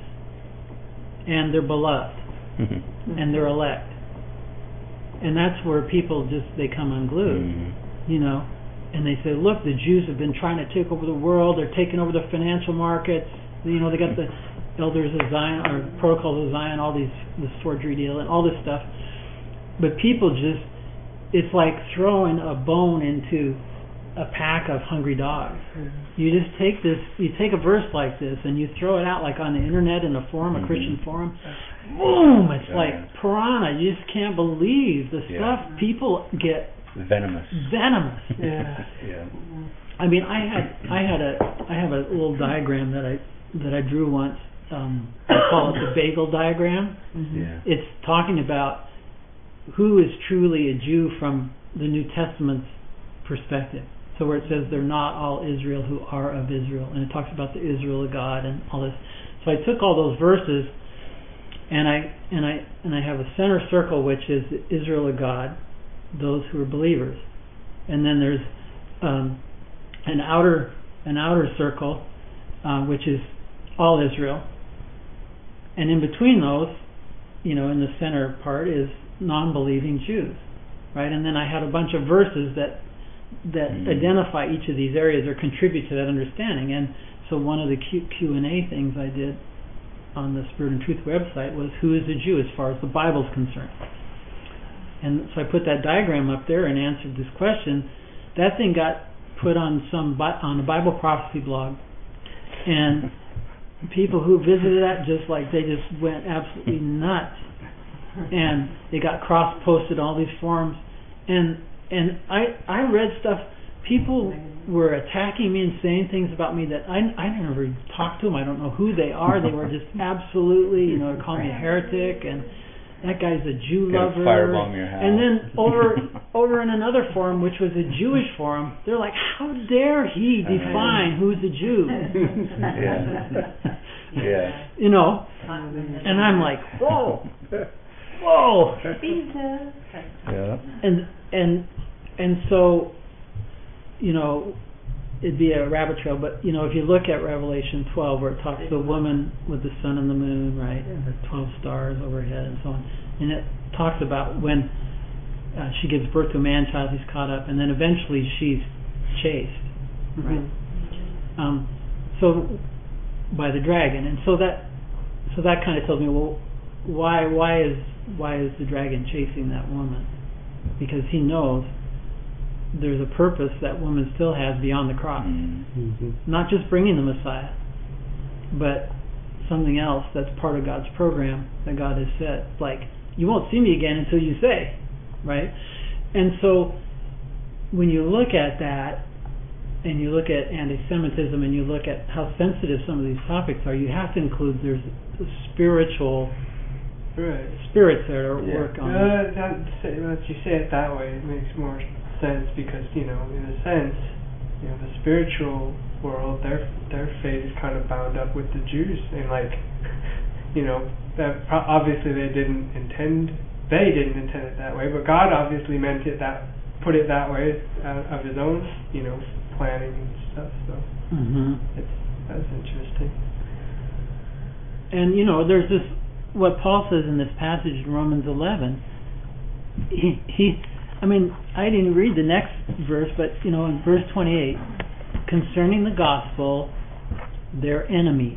and they're beloved, Mhm. and they're elect. And that's where people just, they come unglued, Mhm. you know, and they say, look, the Jews have been trying to take over the world, they're taking over the financial markets, you know, they got the Elders of Zion, or Protocols of Zion, all these, this forgery deal, and all this stuff. But people just, it's like throwing a bone into a pack of hungry dogs. You just take this, you take a verse like this and you throw it out like on the internet in a forum, a Mhm. Christian forum. Boom! It's Yeah. like piranha. You just can't believe the Yeah. stuff people get Venomous. venomous. Yeah. Yeah. I mean, I had I had a I have a little diagram that I that I drew once. Um, I call it the bagel diagram. Yeah. It's talking about who is truly a Jew from the New Testament's perspective. So where it says they're not all Israel who are of Israel, and it talks about the Israel of God and all this. So I took all those verses, and I and I and I have a center circle which is the Israel of God, those who are believers, and then there's um, an outer an outer circle uh, which is all Israel, and in between those, you know, in the center part is non-believing Jews, right? And then I had a bunch of verses that that Mhm. identify each of these areas or contribute to that understanding. And so one of the Q, Q and A things I did on the Spirit and Truth website was, who is a Jew as far as the Bible's concerned? And so I put that diagram up there and answered this question. That thing got put on some Bi- on a Bible prophecy blog, and people who visited that just like they just went absolutely nuts, and they got cross-posted all these forums, and and I I read stuff. People were attacking me and saying things about me that I I never even talked to them. I don't know who they are. They were just absolutely, you know, calling me a heretic, and that guy's a Jew Gonna lover. firebomb your house. And then over over in another forum, which was a Jewish forum, they're like, how dare he define who's a Jew? Yeah. Yeah. You know, and I'm like, whoa, whoa, Yeah. and and and so, you know, it'd be a rabbit trail, but you know, if you look at Revelation twelve, where it talks to the woman with the sun and the moon, right, and the twelve stars overhead and so on, and it talks about when uh, she gives birth to a man child, he's caught up, and then eventually she's chased, right? Mm-hmm. Um, so by the dragon, and so that so that kind of tells me, well, why why is why is the dragon chasing that woman? Because he knows there's a purpose that woman still has beyond the cross. Mm-hmm. Not just bringing the Messiah, but something else that's part of God's program that God has said. Like, you won't see me again until you say, right? And so when you look at that, and you look at anti-Semitism, and you look at how sensitive some of these topics are, you have to include there's spiritual right. spirits that are at Yeah. work on Uh, that, that you say it that way, it makes more sense because, you know, in a sense, you know, the spiritual world, their their fate is kind of bound up with the Jews, and like, you know, that pro- obviously they didn't intend, they didn't intend it that way, but God obviously meant it that, put it that way out of His own, you know, planning and stuff. So mm-hmm. it's that's interesting. And you know, there's this, what Paul says in this passage in Romans eleven. He, he I mean, I didn't read the next verse, but you know, in verse twenty-eight, concerning the gospel, they're enemies,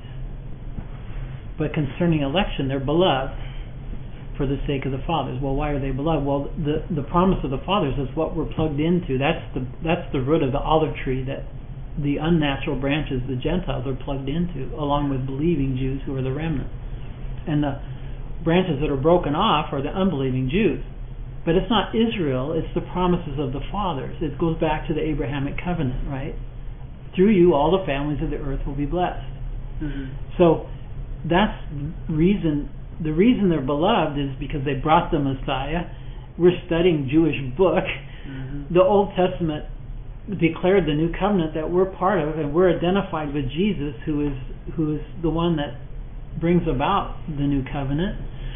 but concerning election, they're beloved for the sake of the fathers. Well, why are they beloved? Well, the the promise of the fathers is what we're plugged into. That's the that's the root of the olive tree that the unnatural branches, the Gentiles, are plugged into, along with believing Jews who are the remnant. And the branches that are broken off are the unbelieving Jews. But it's not Israel, it's the promises of the fathers. It goes back to the Abrahamic covenant, right? Through you, all the families of the earth will be blessed. Mm-hmm. So that's the reason, the reason they're beloved is because they brought the Messiah. We're studying Jewish book. Mm-hmm. The Old Testament declared the new covenant that we're part of, and we're identified with Jesus, who is who is the one that brings about the new covenant.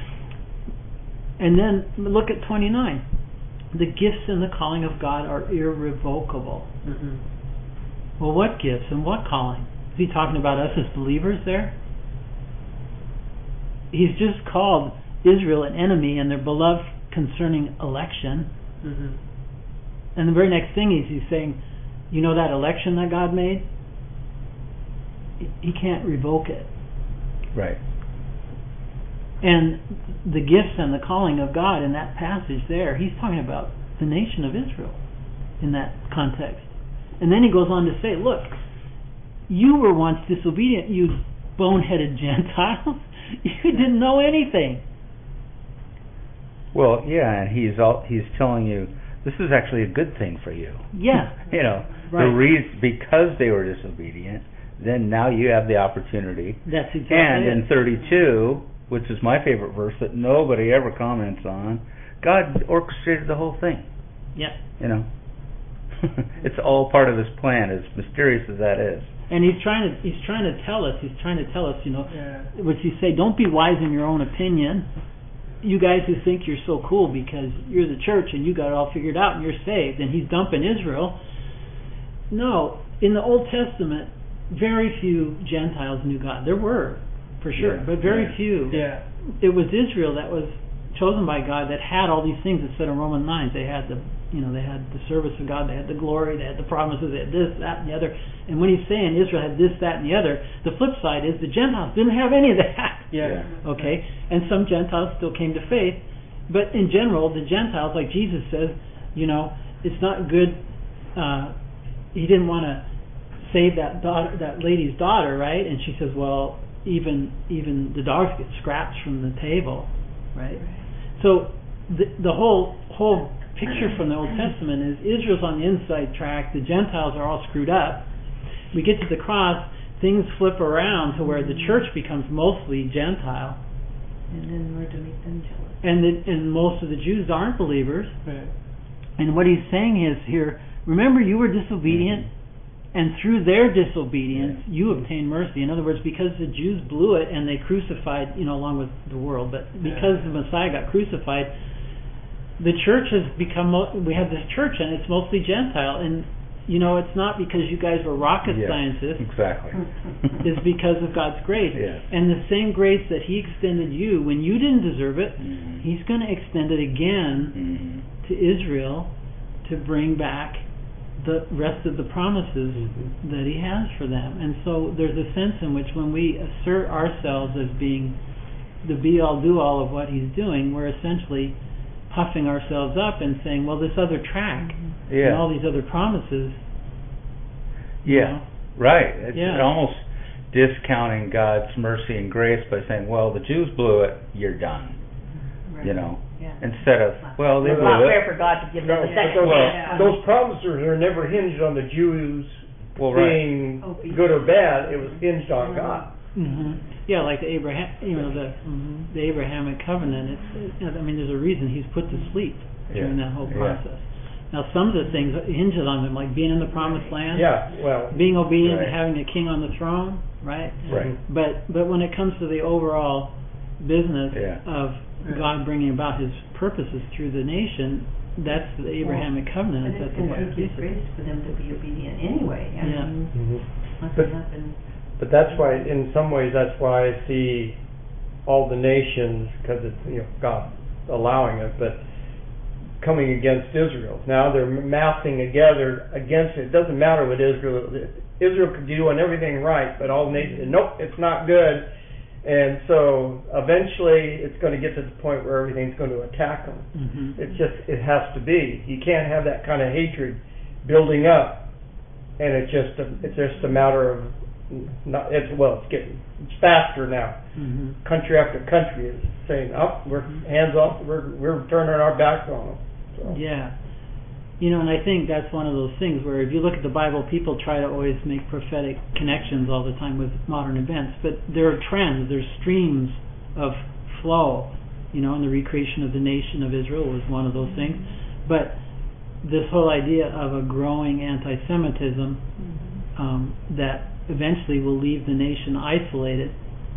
And then look at twenty-nine. The gifts and the calling of God are irrevocable. Mm-hmm. Well, what gifts and what calling? Is he talking about us as believers there? He's just called Israel an enemy and they're beloved concerning election. Mm-hmm. And the very next thing is he's saying, you know that election that God made? He can't revoke it. Right. And the gifts and the calling of God in that passage there, he's talking about the nation of Israel in that context. And then he goes on to say, look, you were once disobedient, you boneheaded Gentiles. You didn't know anything. Well, yeah, and he's all, he's telling you, this is actually a good thing for you. Yeah. You know, right. the reason, because they were disobedient, then now you have the opportunity. That's exactly And it. in thirty-two, which is my favorite verse that nobody ever comments on, God orchestrated the whole thing. Yeah. You know, it's all part of His plan, as mysterious as that is. And he's trying to he's trying to tell us, he's trying to tell us, you know, Yeah. which he say, don't be wise in your own opinion. You guys who think you're so cool because you're the church and you got it all figured out and you're saved, and he's dumping Israel. No, in the Old Testament, very few Gentiles knew God. There were, for sure, Yeah. but very Yeah. few. Yeah. It was Israel that was chosen by God that had all these things that said in Romans nine. They had the, you know, they had the service of God, they had the glory, they had the promises, they had this, that, and the other. And when he's saying Israel had this, that, and the other, the flip side is the Gentiles didn't have any of that. Yeah. Okay, and some Gentiles still came to faith, but in general, the Gentiles, like Jesus says, you know, it's not good. Uh, he didn't want to save that daughter, that lady's daughter, right? And she says, well, even even the dogs get scratched from the table, right? So the the whole whole picture from the Old Testament is Israel's on the inside track, the Gentiles are all screwed up. We get to the cross, things flip around to where the church becomes mostly Gentile. And then we're to make them jealous. And the, and most of the Jews aren't believers. Right. And what he's saying is here, remember you were disobedient, mm-hmm. and through their disobedience yeah. you obtained mercy. In other words, because the Jews blew it and they crucified, you know, along with the world, but because yeah. the Messiah got crucified, the church has become, we have this church and it's mostly Gentile. And you know, it's not because you guys were rocket Yeah, scientists. exactly. It's because of God's grace. Yes. And the same grace that He extended you when you didn't deserve it, Mhm. He's going to extend it again Mhm. to Israel to bring back the rest of the promises Mhm. that He has for them. And so there's a sense in which when we assert ourselves as being the be-all, do-all of what He's doing, we're essentially puffing ourselves up and saying, well, this other track Yeah. and all these other promises. you Yeah. know, Right. It's Yeah. almost discounting God's mercy and grace by saying, well, the Jews blew it, you're done. Right. You know, Yeah. instead of, well, they Well, It's not blew fair it. for God to give them No, a but second those, chance. those promises are never hinged on the Jews Well, right. being Obedient. good or bad. It was hinged on God. hmm Yeah, like the Abraham, you know, the Mhm. the Abrahamic covenant. It's, it, I mean, there's a reason He's put to sleep during Yeah. that whole Yeah. process. Now, some of the things hinges on them, like being in the promised land, Yeah, well, being obedient, Right. to having a king on the throne, right? Right. But but when it comes to the overall business Yeah. of God bringing about His purposes through the nation, that's the Abrahamic covenant. But It's it's at the going foot to of take His Jesus. grace for them to be obedient anyway. I Yeah. mean, mhm. nothing But- happened. But that's why, in some ways, that's why I see all the nations, because it's, you know, God allowing it, but coming against Israel. Now they're massing together against it. It doesn't matter what Israel, Israel could do and everything right, but all nations, nope, it's not good. And so eventually it's going to get to the point where everything's going to attack them. hmm It's just, it has to be. You can't have that kind of hatred building up, and it's just a, it's just a matter of not. It's well, it's getting it's faster now. hmm Country after country is saying, "Up, we're hands off. We're we're turning our backs on them." So. Yeah. You know, and I think that's one of those things where if you look at the Bible, people try to always make prophetic connections all the time with modern events, but there are trends, there's streams of flow, you know, and the recreation of the nation of Israel was one of those things. But this whole idea of a growing anti-Semitism um, that eventually will leave the nation isolated.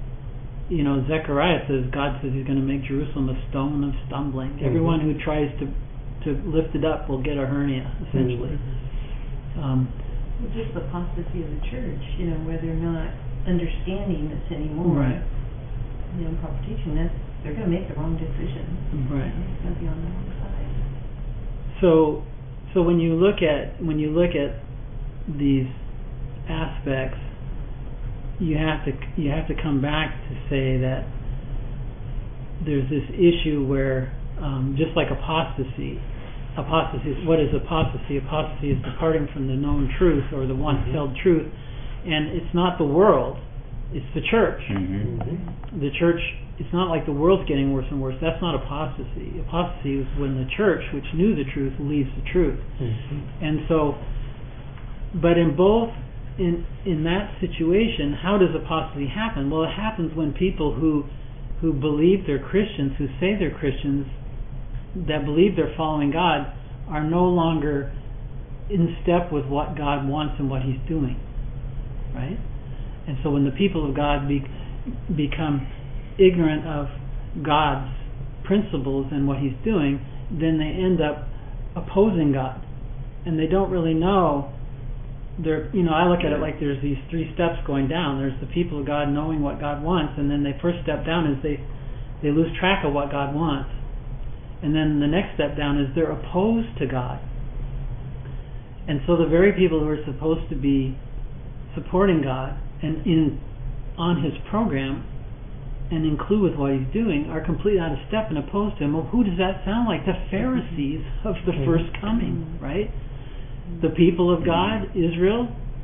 You know, Zechariah says, God says He's going to make Jerusalem a stone of stumbling. Mm-hmm. Everyone who tries to to lift it up will get a hernia, essentially. Mm-hmm. Um, Well, just the apostasy of the church, you know, where they're not understanding this anymore. right, You know, proper teaching, that's, they're going to make the wrong decision. right. It's going to be on the wrong side. So, so when you look at when you look at these aspects, you have to you have to come back to say that there's this issue where um, just like apostasy, apostasy. What is apostasy? Apostasy is departing from the known truth or the once Mhm. held truth, and it's not the world; it's the church. Mhm. Mhm. The church. It's not like the world's getting worse and worse. That's not apostasy. Apostasy is when the church, which knew the truth, leaves the truth. Mhm. And so, but in both, in in that situation, how does apostasy happen? Well, it happens when people who who believe they're Christians, who say they're Christians, that believe they're following God, are no longer in step with what God wants and what He's doing, right? And so when the people of God be, become ignorant of God's principles and what He's doing, then they end up opposing God, and they don't really know. They're, you know, I look at it like there's these three steps going down. There's the people of God knowing what God wants, and then the first step down is they they lose track of what God wants, and then the next step down is they're opposed to God. And so the very people who are supposed to be supporting God and in on His program and include with what He's doing are completely out of step and opposed to Him. Well, who does that sound like? The Pharisees of the Mhm. first coming, right? The people of God, Israel,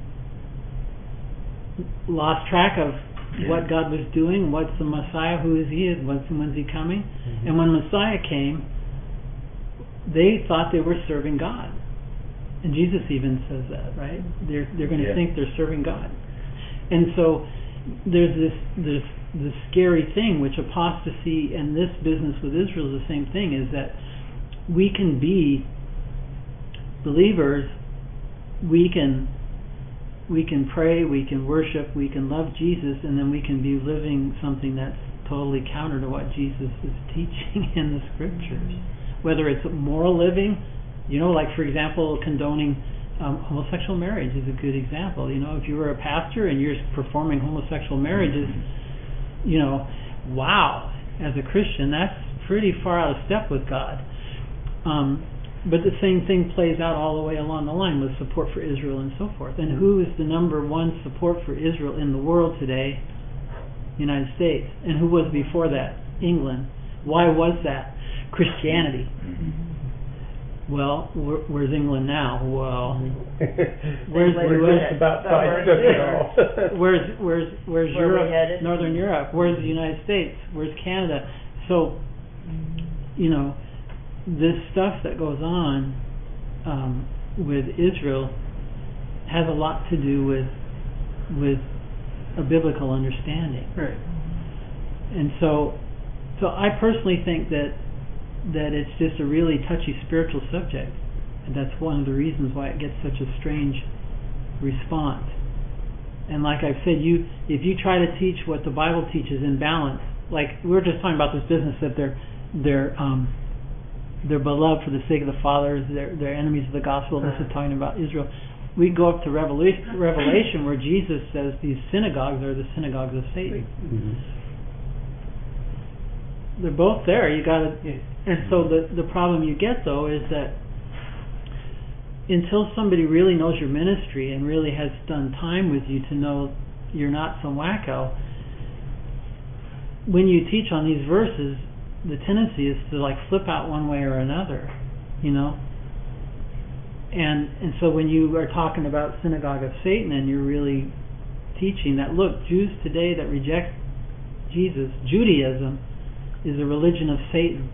lost track of what God was doing. What's the Messiah? Who is He? When's, when's He coming? Mhm. And when Messiah came, they thought they were serving God. And Jesus even says that, right? They're they're going to Yeah. think they're serving God. And so there's this this this scary thing, which apostasy and this business with Israel is the same thing, is that we can be believers, we can we can pray, we can worship, we can love Jesus, and then we can be living something that's totally counter to what Jesus is teaching in the scriptures. Whether it's moral living, you know, like for example, condoning um, homosexual marriage is a good example. You know, if you were a pastor and you're performing homosexual marriages, you know, wow, as a Christian, that's pretty far out of step with God. Um, but the same thing plays out all the way along the line with support for Israel and so forth. And who is the number one support for Israel in the world today? United States. And who was before that? England. Why was that? Christianity. Well, where, where's England now? Well, where's We're the U S? just about sidestepped it all. Where's where's where's Where we Europe? headed? Northern Europe. Where's the United States? Where's Canada? So, you know, this stuff that goes on um, with Israel has a lot to do with with a biblical understanding. Right. And so, so I personally think that that it's just a really touchy spiritual subject, and that's one of the reasons why it gets such a strange response. And like I've said, you if you try to teach what the Bible teaches in balance, like we were just talking about this business that they're they're um, they're beloved for the sake of the fathers, they're they're enemies of the gospel. This is talking about Israel. We go up to Revelation, Revelation where Jesus says these synagogues are the synagogues of Satan. Mm-hmm. They're both there. You got to, and so the the problem you get though is that until somebody really knows your ministry and really has done time with you to know you're not some wacko, when you teach on these verses, the tendency is to like flip out one way or another, you know. And and so when you are talking about synagogue of Satan and you're really teaching that, look, Jews today that reject Jesus, Judaism is a religion of Satan.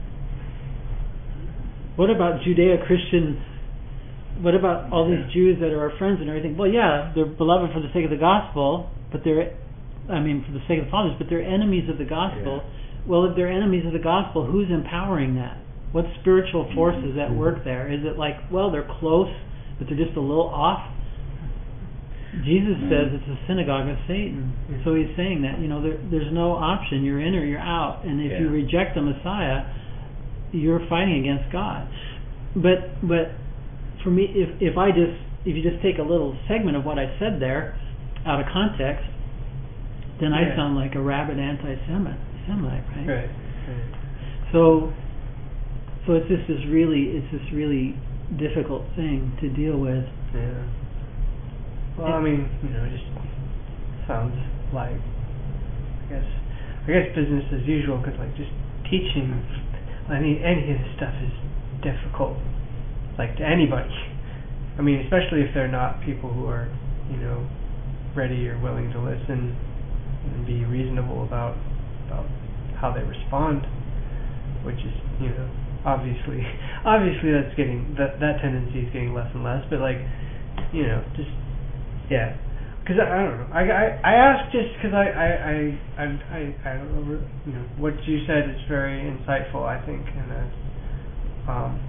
What about Judeo-Christian, what about all these Jews that are our friends and everything? Well, yeah, they're beloved for the sake of the gospel, but they're, I mean, for the sake of the fathers, but they're enemies of the gospel. Yeah. Well, if they're enemies of the gospel, who's empowering that? What spiritual force is at work there? Is it like, well, they're close, but they're just a little off? Jesus says it's a synagogue of Satan. So he's saying that, you know, there, there's no option. You're in or you're out. And if yeah. you reject the Messiah, you're fighting against God. But but for me, if, if I just, if you just take a little segment of what I said there out of context, then yeah. I sound like a rabid anti-Semite, Semite, right? Right. right. So... So it's just this really, it's this really difficult thing to deal with. Yeah. Well, I mean, you know, it just sounds like, I guess, I guess business as usual. Because like just teaching, any any of this stuff is difficult, like to anybody. I mean, especially if they're not people who are, you know, ready or willing to listen and be reasonable about about how they respond, which is, you know. Obviously, obviously that's getting that that tendency is getting less and less. But like, you know, just yeah, because I, I don't know. I I, I asked just because I I, I I I I don't know. You know, what you said is very insightful, I think, and that's um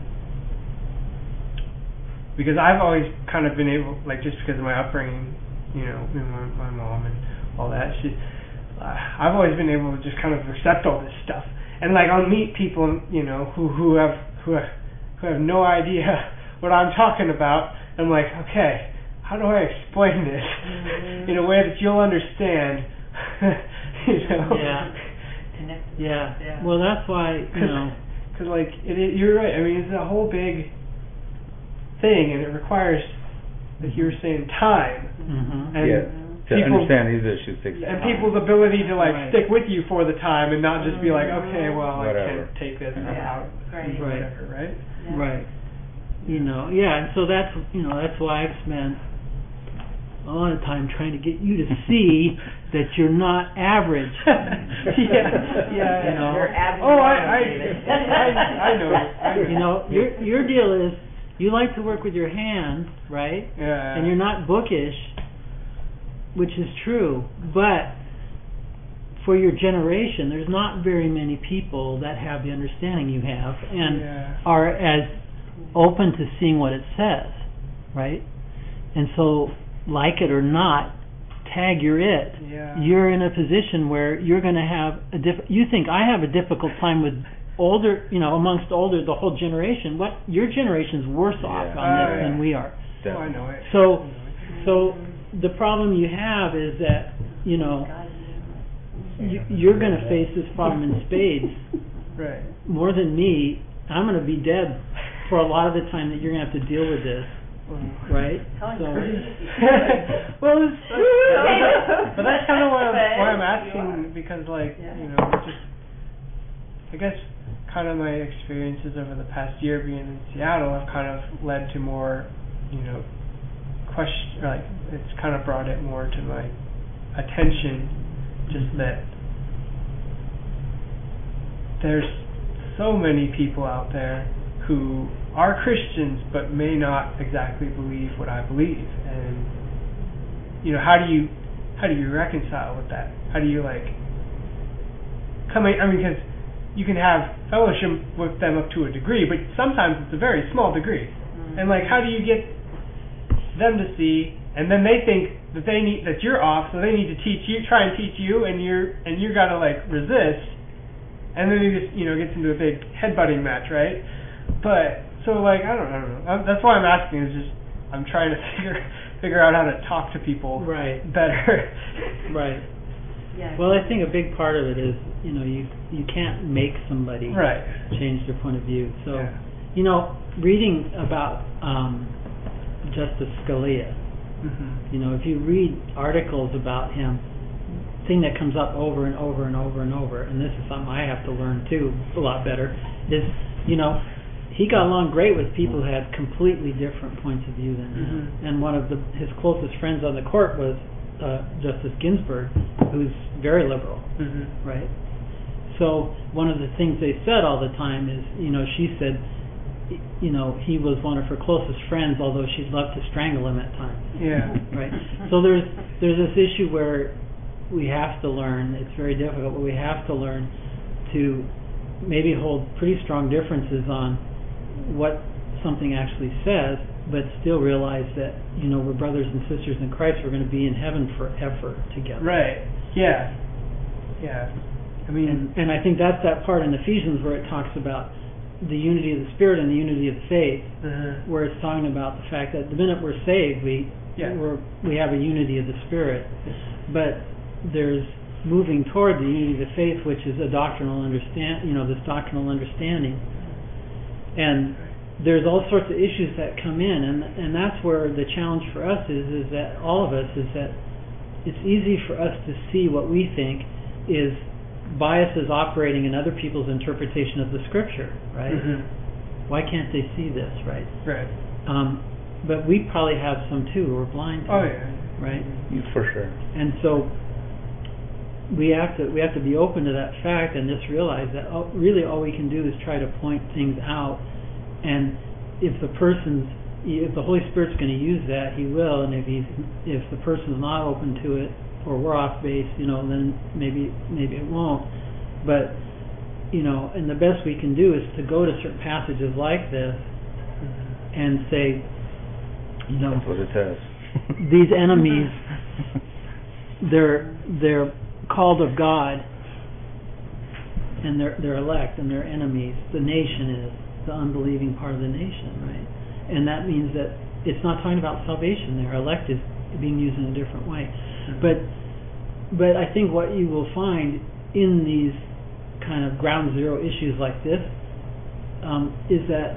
because I've always kind of been able, like, just because of my upbringing, you know, my my mom and all that. She, uh, I've always been able to just kind of accept all this stuff. And like I'll meet people, you know, who who have who have who have no idea what I'm talking about. I'm like, okay, how do I explain this mm-hmm. in a way that you'll understand? You know? Yeah. yeah. Yeah. Well, that's why, you know, because like it, it, you're right. I mean, it's a whole big thing, and it requires, like you were saying, time. Mm-hmm. And yeah. To understand these issues takes and time. people's ability to like right. stick with you for the time and not just be like, okay, well, whatever. I can't take this yeah. out, right. whatever, right? Yeah. Right. You know, yeah, and so that's, you know, that's why I've spent a lot of time trying to get you to see that you're not average. yeah, yeah. You know? You're average. Oh, I, I, I, I know. I know. You know, your your deal is you like to work with your hands, right? Yeah. And you're not bookish. Which is true, but for your generation, there's not very many people that have the understanding you have and yeah. are as open to seeing what it says, right? And so, like it or not, tag you're it. Yeah. You're in a position where you're going to have a diff- you think I have a difficult time with older, you know, amongst older, the whole generation. What your generation's worse off yeah. on this uh, than we are. Oh, I know it. So, I know it. so the problem you have is that, you know, you, you're going to face this problem in spades Right. more than me. I'm going to be dead for a lot of the time that you're going to have to deal with this, right? So, well, it's, that's, but that's kind of why I'm, why I'm asking, because, like, you know, just, I guess, kind of my experiences over the past year being in Seattle have kind of led to more, you know, question, like, it's kind of brought it more to my attention, just that there's so many people out there who are Christians but may not exactly believe what I believe, and you know, how do you how do you reconcile with that? How do you like come in, I mean, because you can have fellowship with them up to a degree, but sometimes it's a very small degree, mm-hmm. and like, how do you get them to see, and then they think that they need that you're off, so they need to teach you, try and teach you, and you're and you gotta like resist. And then it just, you know, gets into a big headbutting match, right? But so, like, I don't, I don't know. I'm, that's why I'm asking. Is just I'm trying to figure figure out how to talk to people right. better. Right. Yeah. Well, I think a big part of it is, you know, you you can't make somebody right. change their point of view. So, yeah. you know, reading about um, Justice Scalia, mm-hmm. you know, if you read articles about him, thing that comes up over and over and over and over, and this is something I have to learn too a lot better, is, you know, he got along great with people who had completely different points of view than him. Mm-hmm. And one of the his closest friends on the court was uh, Justice Ginsburg, who's very liberal, mm-hmm. right? So one of the things they said all the time is, you know, she said, you know, he was one of her closest friends, although she'd love to strangle him at times. Yeah. Right. So there's there's this issue where we have to learn, it's very difficult, but we have to learn to maybe hold pretty strong differences on what something actually says, but still realize that, you know, we're brothers and sisters in Christ, we're going to be in heaven forever together. Right. Yeah. Yeah. I mean, and, and I think that's that part in Ephesians where it talks about the unity of the Spirit and the unity of the faith, uh-huh. where it's talking about the fact that the minute we're saved, we yeah. we're, we have a unity of the Spirit, but there's moving toward the unity of the faith, which is a doctrinal understand, you know, this doctrinal understanding, and there's all sorts of issues that come in, and and that's where the challenge for us is, is that all of us is that it's easy for us to see what we think is biases operating in other people's interpretation of the Scripture, right? Mm-hmm. Why can't they see this, right? Right. Um, but we probably have some too. We're blind to oh it, yeah. right? For sure. And so we have to we have to be open to that fact and just realize that oh, really all we can do is try to point things out, and if the person's if the Holy Spirit's going to use that, He will, and if he's if the person's not open to it or we're off base, you know, then maybe maybe it won't. But you know, and the best we can do is to go to certain passages like this mm-hmm. and say, you know, that's what it says. These enemies, they're they're called of God, and they're they're elect, and they're enemies. The nation is the unbelieving part of the nation, right? And that means that it's not talking about salvation there. Elect is being used in a different way. Mm-hmm. But but I think what you will find in these kind of ground zero issues like this um, is that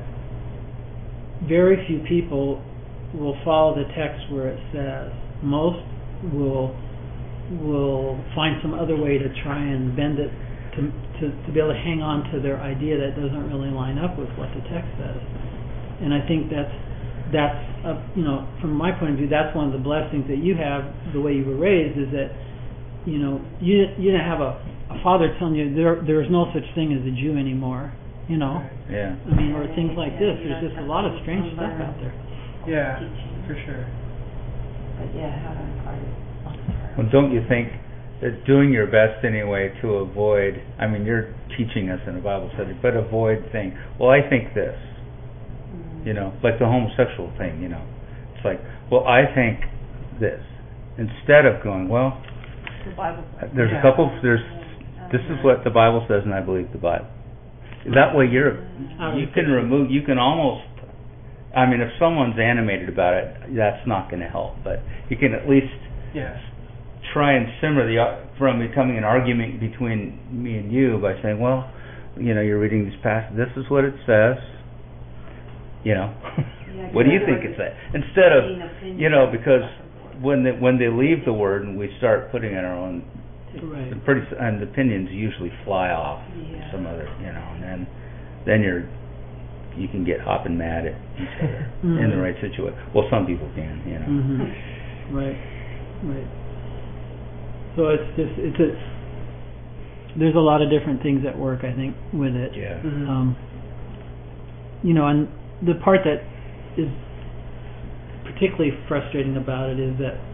very few people will follow the text where it says. Most will will find some other way to try and bend it to, to to be able to hang on to their idea that doesn't really line up with what the text says. And I think that's that's a, you know, from my point of view, that's one of the blessings that you have, the way you were raised, is that, you know, you you didn't have a, a father telling you there there is no such thing as a Jew anymore, you know. Yeah. I mean, or things like this. There's just a lot of strange stuff out there. Yeah, for sure. But yeah, how to impart it. Well, don't you think that doing your best anyway to avoid, I mean, you're teaching us in a Bible study, but avoid saying, well, I think this, mm-hmm. you know, like the homosexual thing, you know. It's like, well, I think this. Instead of going, well, the Bible there's yeah. a couple, there's, this is what the Bible says, and I believe the Bible. That way you're, you can remove, you can almost I mean, if someone's animated about it, that's not going to help. But you can at least Yeah. try and simmer the uh, from becoming an argument between me and you by saying, well, you know, you're reading this passage. This is what it says. You know, Yeah, what do you yeah. think it says? Instead of, Being opinion you know, because back and forth. when they, when they leave the word and we start putting in our own, Right. the pretty s- and opinions usually fly off. Yeah. Some other, you know, and then then you're you can get hot and mad at each other in the Mhm. right situation. Well, some people can, you know. Mhm. Right. Right. So it's just it's a there's a lot of different things at work, I think, with it. Yeah. Mhm. Um, you know, and the part that is particularly frustrating about it is that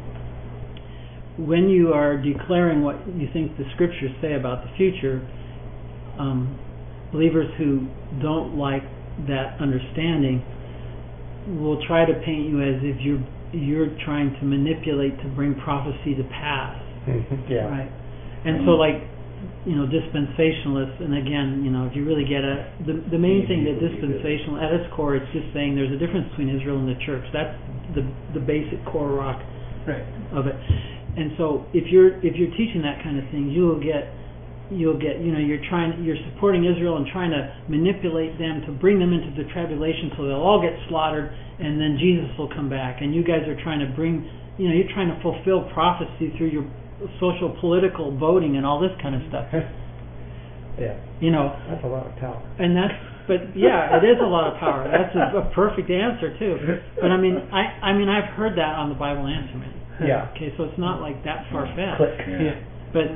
when you are declaring what you think the scriptures say about the future, um, believers who don't like that understanding will try to paint you as if you're you're trying to manipulate to bring prophecy to pass. Yeah. Right. And so, like, you know, dispensationalists, and again, you know, if you really get a, the the main thing that dispensational, at its core, it's just saying there's a difference between Israel and the church. That's the the basic core rock Right. of it. And so, if you're if you're teaching that kind of thing, you'll get you'll get you know you're trying you're supporting Israel and trying to manipulate them to bring them into the tribulation so they'll all get slaughtered, and then Jesus will come back. And you guys are trying to bring you know you're trying to fulfill prophecy through your social political voting and all this kind of stuff. Yeah. You know, That's a lot of power. and that's but yeah, it is a lot of power. That's a, a perfect answer too. But I mean, I I mean I've heard that on the Bible Answer Man. Yeah. Okay, so it's not like that far fetched. Click. Yeah. But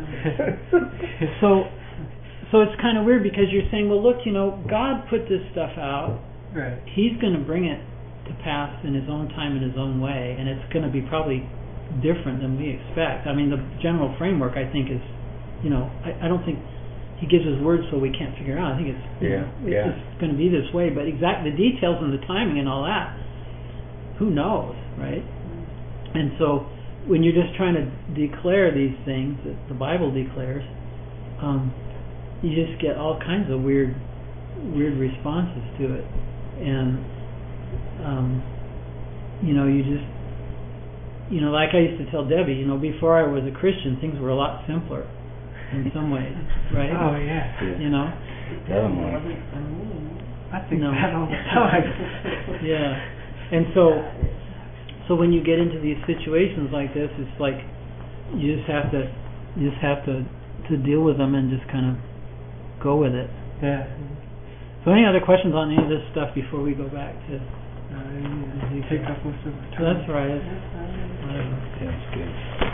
so so it's kind of weird because you're saying, well, look, you know, God put this stuff out. Right. He's going to bring it to pass in His own time, in His own way, and it's going to be probably different than we expect. I mean, the general framework, I think, is, you know, I, I don't think He gives His word so we can't figure it out. I think it's, you Yeah, know, it's yeah. just going to be this way. But exact the details and the timing and all that, who knows, right? And so when you're just trying to declare these things that the Bible declares, um, you just get all kinds of weird, weird responses to it, and um, you know, you just, you know, like I used to tell Debbie, you know, before I was a Christian, things were a lot simpler in some ways, right? Oh yeah. Yeah. You know, Definitely. Wasn't for me. I think No. that all the time. yeah, and so. So when you get into these situations like this, it's like you just have to, you just have to, to deal with them and just kind of go with it. Yeah. So any other questions on any of this stuff before we go back to? Uh, you take up most of our time. That's right. That's fine. Whatever. Yeah, that's good.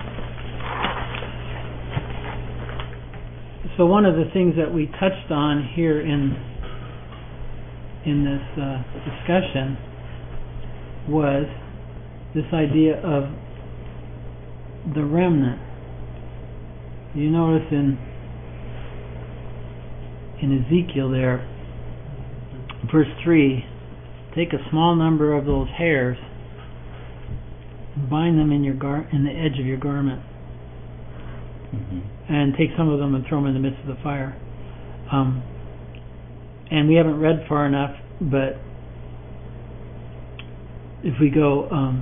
So one of the things that we touched on here in in this uh, discussion was this idea of the remnant. You notice in in Ezekiel there, verse three, take a small number of those hairs, and bind them in your gar- in the edge of your garment, Mhm. and take some of them and throw them in the midst of the fire. Um, and we haven't read far enough, but if we go um,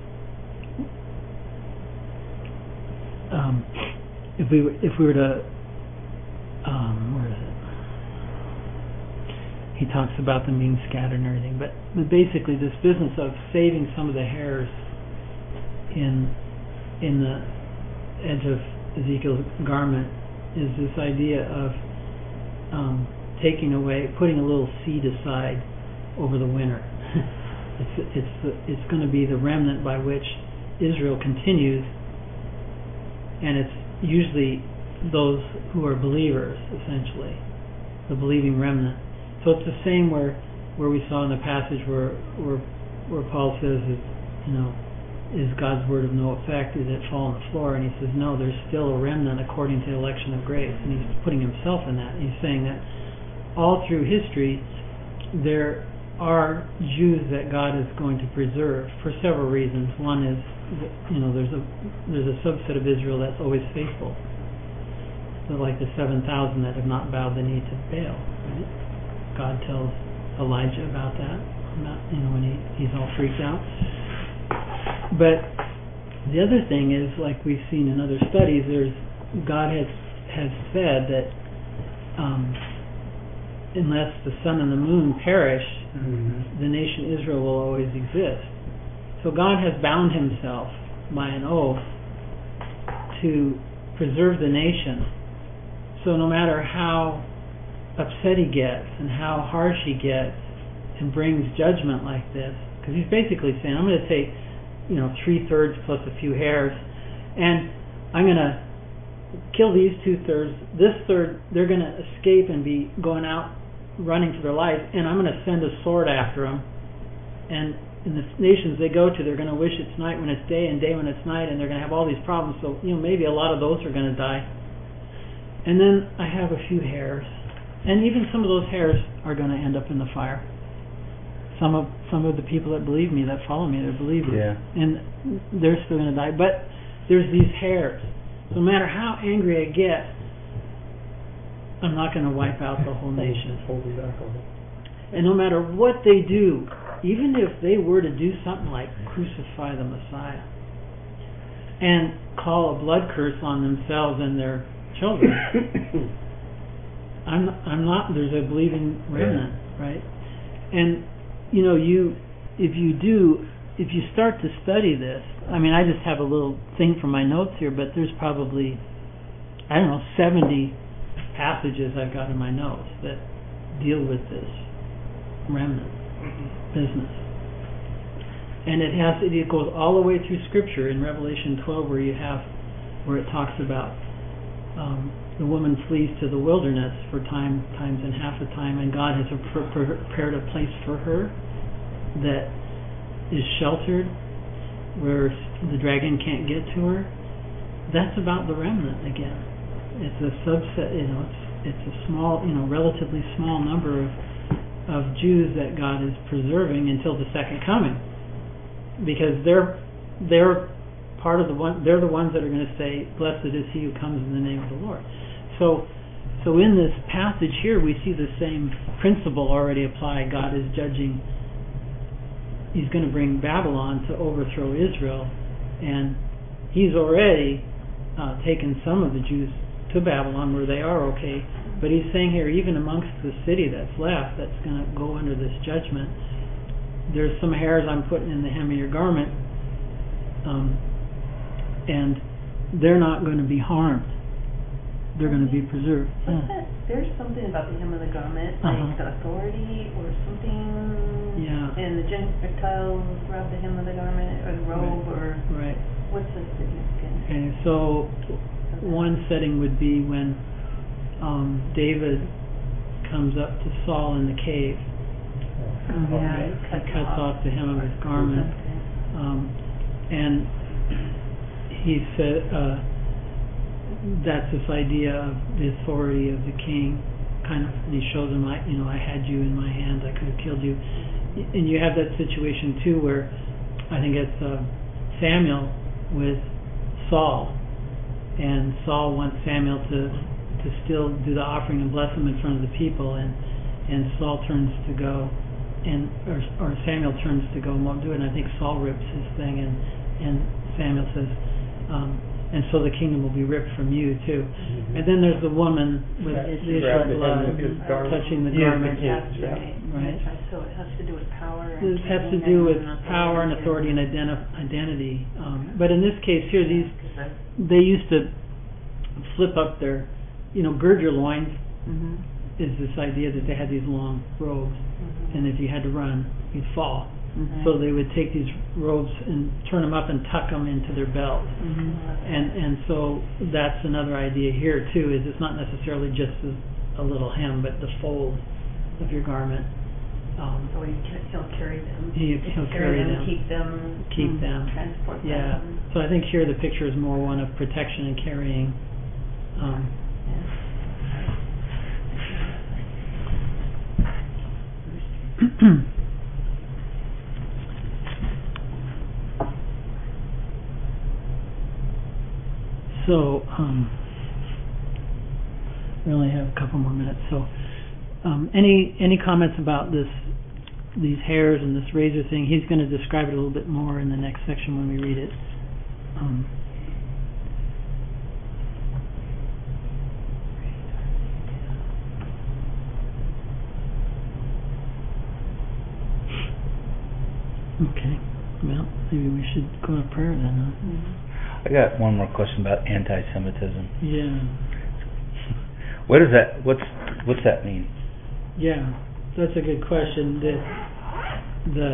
um, if we were, if we were to um, where is it? He talks about them being scattered and everything, but, but basically this business of saving some of the hairs in in the edge of Ezekiel's garment is this idea of um, taking away, putting a little seed aside over the winter. it's it's the, it's going to be the remnant by which Israel continues, and it's usually those who are believers, essentially, the believing remnant. So it's the same where where we saw in the passage where where where Paul says, is, you know, is God's word of no effect? Is it fall on the floor? And he says, no, there's still a remnant according to the election of grace. And he's putting himself in that. He's saying that all through history, there are Jews that God is going to preserve for several reasons. One is, that, you know, there's a there's a subset of Israel that's always faithful. So like the seven thousand that have not bowed the knee to Baal. Right? God tells Elijah about that. not, you know, when he, he's all freaked out. But the other thing is, like we've seen in other studies, there's God has has said that um, unless the sun and the moon perish, mm-hmm. the nation Israel will always exist. So God has bound himself by an oath to preserve the nation. So no matter how upset he gets and how harsh he gets and brings judgment like this, because he's basically saying, I'm going to take, you know, three-thirds plus a few hairs, and I'm going to kill these two-thirds. This third, they're going to escape and be going out running for their lives, and I'm going to send a sword after them. And in the nations they go to, they're going to wish it's night when it's day and day when it's night, and they're going to have all these problems. So, you know, maybe a lot of those are going to die. And then I have a few hairs, and even some of those hairs are going to end up in the fire. Some of some of the people that believe me, that follow me, they're believers, yeah. and they're still going to die. But there's these hairs. So no matter how angry I get, I'm not going to wipe out the whole nation. And no matter what they do, even if they were to do something like crucify the Messiah and call a blood curse on themselves and their children, I'm I'm not. There's a believing remnant, yeah. right? And you know, you if you do, if you start to study this, I mean, I just have a little thing from my notes here, but there's probably, I don't know, seventy passages I've got in my notes that deal with this remnant business. And it has it goes all the way through Scripture in Revelation twelve, where you have where it talks about um, the woman flees to the wilderness for time times and half a time, and God has pre- prepared a place for her that is sheltered, where the dragon can't get to her. That's about the remnant again. It's a subset, you know, it's it's a small, you know, relatively small number of of Jews that God is preserving until the second coming, because they're they're part of the one. They're the ones that are going to say, "Blessed is he who comes in the name of the Lord." So, so in this passage here, we see the same principle already applied. God is judging. He's going to bring Babylon to overthrow Israel, and he's already uh, taken some of the Jews to Babylon where they are okay. But he's saying here, even amongst the city that's left, that's going to go under this judgment, there's some hairs I'm putting in the hem of your garment, um, and they're not going to be harmed. They're going to be preserved. What's that? There's something about the hem of the garment, like uh-huh. the authority or something. Yeah. And the Gentiles grab the hem of the garment or the robe, right. or right. What's the significance? Okay, so one setting would be when um, David comes up to Saul in the cave. Oh, yeah, he cuts, cuts off. off the hem of his garment, um, and he said. Uh, That's this idea of the authority of the king, kind of. And he shows him, I, you know, I had you in my hands. I could have killed you. And you have that situation too, where I think it's uh, Samuel with Saul, and Saul wants Samuel to to still do the offering and bless him in front of the people, and and Saul turns to go, and or, or Samuel turns to go and won't do it. And I think Saul rips his thing, and and Samuel says. Um, And so the kingdom will be ripped from you too. Mm-hmm. And then there's the woman with the issue of blood touching the garment. Yeah, that's right. Right. right. So it has to do with power. And it has to do with power and authority and identi- identity. Um, but in this case here, these they used to flip up their, you know, gird your loins. Mm-hmm. Is this idea that they had these long robes, mm-hmm. and if you had to run, you'd fall. Mm-hmm. So they would take these robes and turn them up and tuck them into their belt. Mm-hmm. And and so that's another idea here too, is it's not necessarily just a, a little hem, but the fold of your garment. Um, so he, he'll carry them. He, he'll carry, carry them, them, keep them, keep mm-hmm. them, transport yeah. them. So I think here the picture is more one of protection and carrying. Um, yeah. So, um, we only have a couple more minutes. So, um, any any comments about this these hairs and this razor thing. He's going to describe it a little bit more in the next section when we read it. Um, okay. Well, maybe we should go to prayer then, huh? Mm-hmm. I got one more question about anti-Semitism. Yeah. What is that? What's what's that mean? Yeah, that's a good question. The the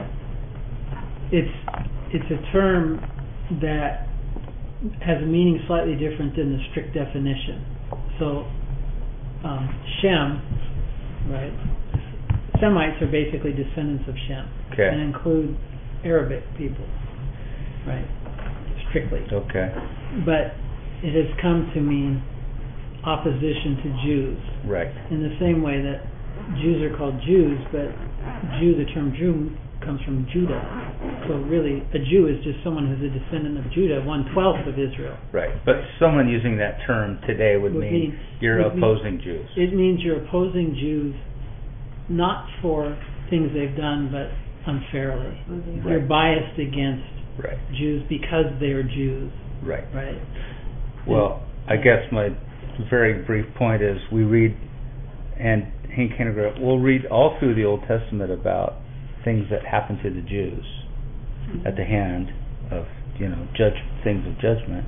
it's it's a term that has a meaning slightly different than the strict definition. So um, Shem, right? Semites are basically descendants of Shem, Okay. and include Arabic people, right? Strictly. Okay. But it has come to mean opposition to Jews. Right. In the same way that Jews are called Jews, but Jew, the term Jew, comes from Judah. So really, a Jew is just someone who's a descendant of Judah, one-twelfth of Israel. Right. But someone using that term today would, Would mean, mean- you're would mean- opposing Jews. It means you're opposing Jews not for things they've done, but unfairly. You're biased against Right. Jews because they're Jews, Right. right? Well, I guess my very brief point is we read, and Hank Hennegrove, we'll read all through the Old Testament about things that happen to the Jews Mm-hmm. at the hand of, you know, judge things of judgment.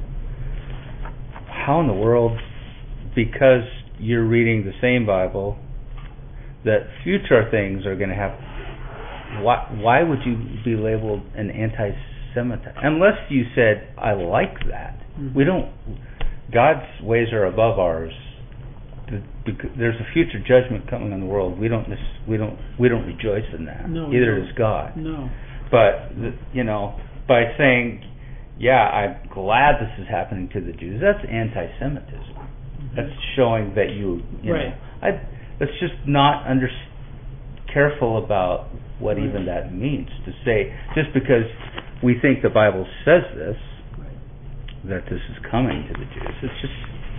How in the world, because you're reading the same Bible, that future things are going to happen? Why, why would you be labeled an anti-Semite? Unless you said, I like that. Mhm. We don't, God's ways are above ours. The, bec- there's a future judgment coming on the world. We don't, nec- we don't, we don't rejoice in that. No, we Either don't. does God. No. But, the, you know, by saying, yeah, I'm glad this is happening to the Jews, that's anti-Semitism. That's showing that you, you Right. know, I, let's just not under, careful about what Right. even that means. To say, just because we think the Bible says this, Right. that this is coming to the Jews, it's just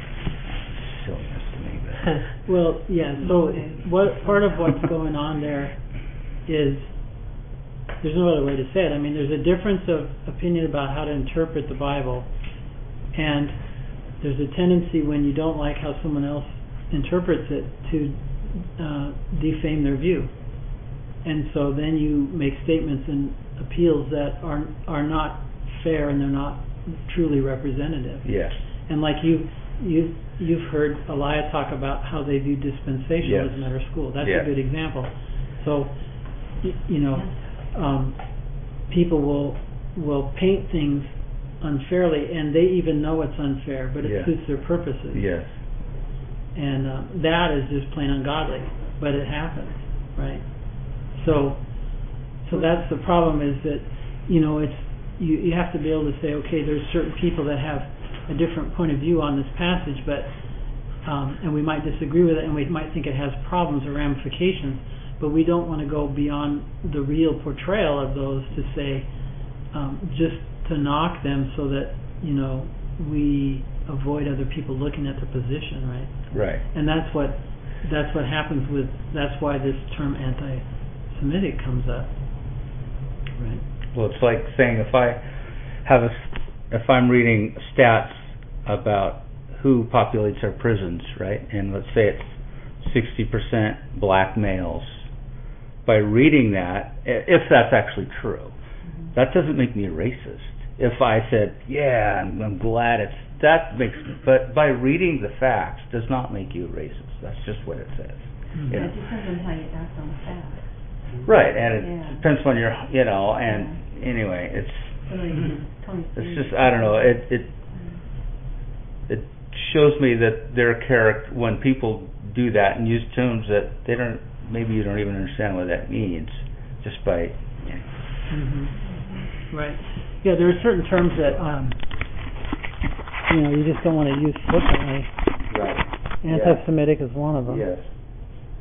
silliness to me. But Well, yeah, so what part of what's going on there is, there's no other way to say it. I mean, there's a difference of opinion about how to interpret the Bible, and there's a tendency when you don't like how someone else interprets it to uh, defame their view. And so then you make statements and appeals that are are not fair, and they're not truly representative. yes, And like you, you, you've heard Elia talk about how they view dispensationalism Yes. at her school. That's Yes. a good example. So, y- you know, um, people will will paint things unfairly, and they even know it's unfair, but it Yeah. suits their purposes. yes, And uh, that is just plain ungodly, but it happens, right? So, so that's the problem, is that, you know, it's you, you have to be able to say, okay, there's certain people that have a different point of view on this passage, but um, and we might disagree with it, and we might think it has problems or ramifications, but we don't want to go beyond the real portrayal of those to say, um, just to knock them so that, you know, we avoid other people looking at the position, right? right. And that's what that's what happens with, that's why this term anti-Semitic comes up, right? Well, it's like saying if I have a, if I'm reading stats about who populates our prisons, right, and let's say it's sixty percent black males, by reading that, i- if that's actually true, that doesn't make me a racist. If I said, yeah, I'm, I'm glad it's, that makes, but by reading the facts does not make you a racist. That's just what it says. Mhm. You It know? depends on how you act on the facts. Right, and it Yeah. depends on your, you know, and anyway, it's, So like, Tony it's Stevens- just, I don't know, it, it, it shows me that their character, when people do that and use terms that they don't, maybe you don't even understand what that means, just by, yeah. Mhm. Right. Yeah, there are certain terms that um, you know, you just don't want to use flippantly. Right. Anti-Semitic is one of them. Yes.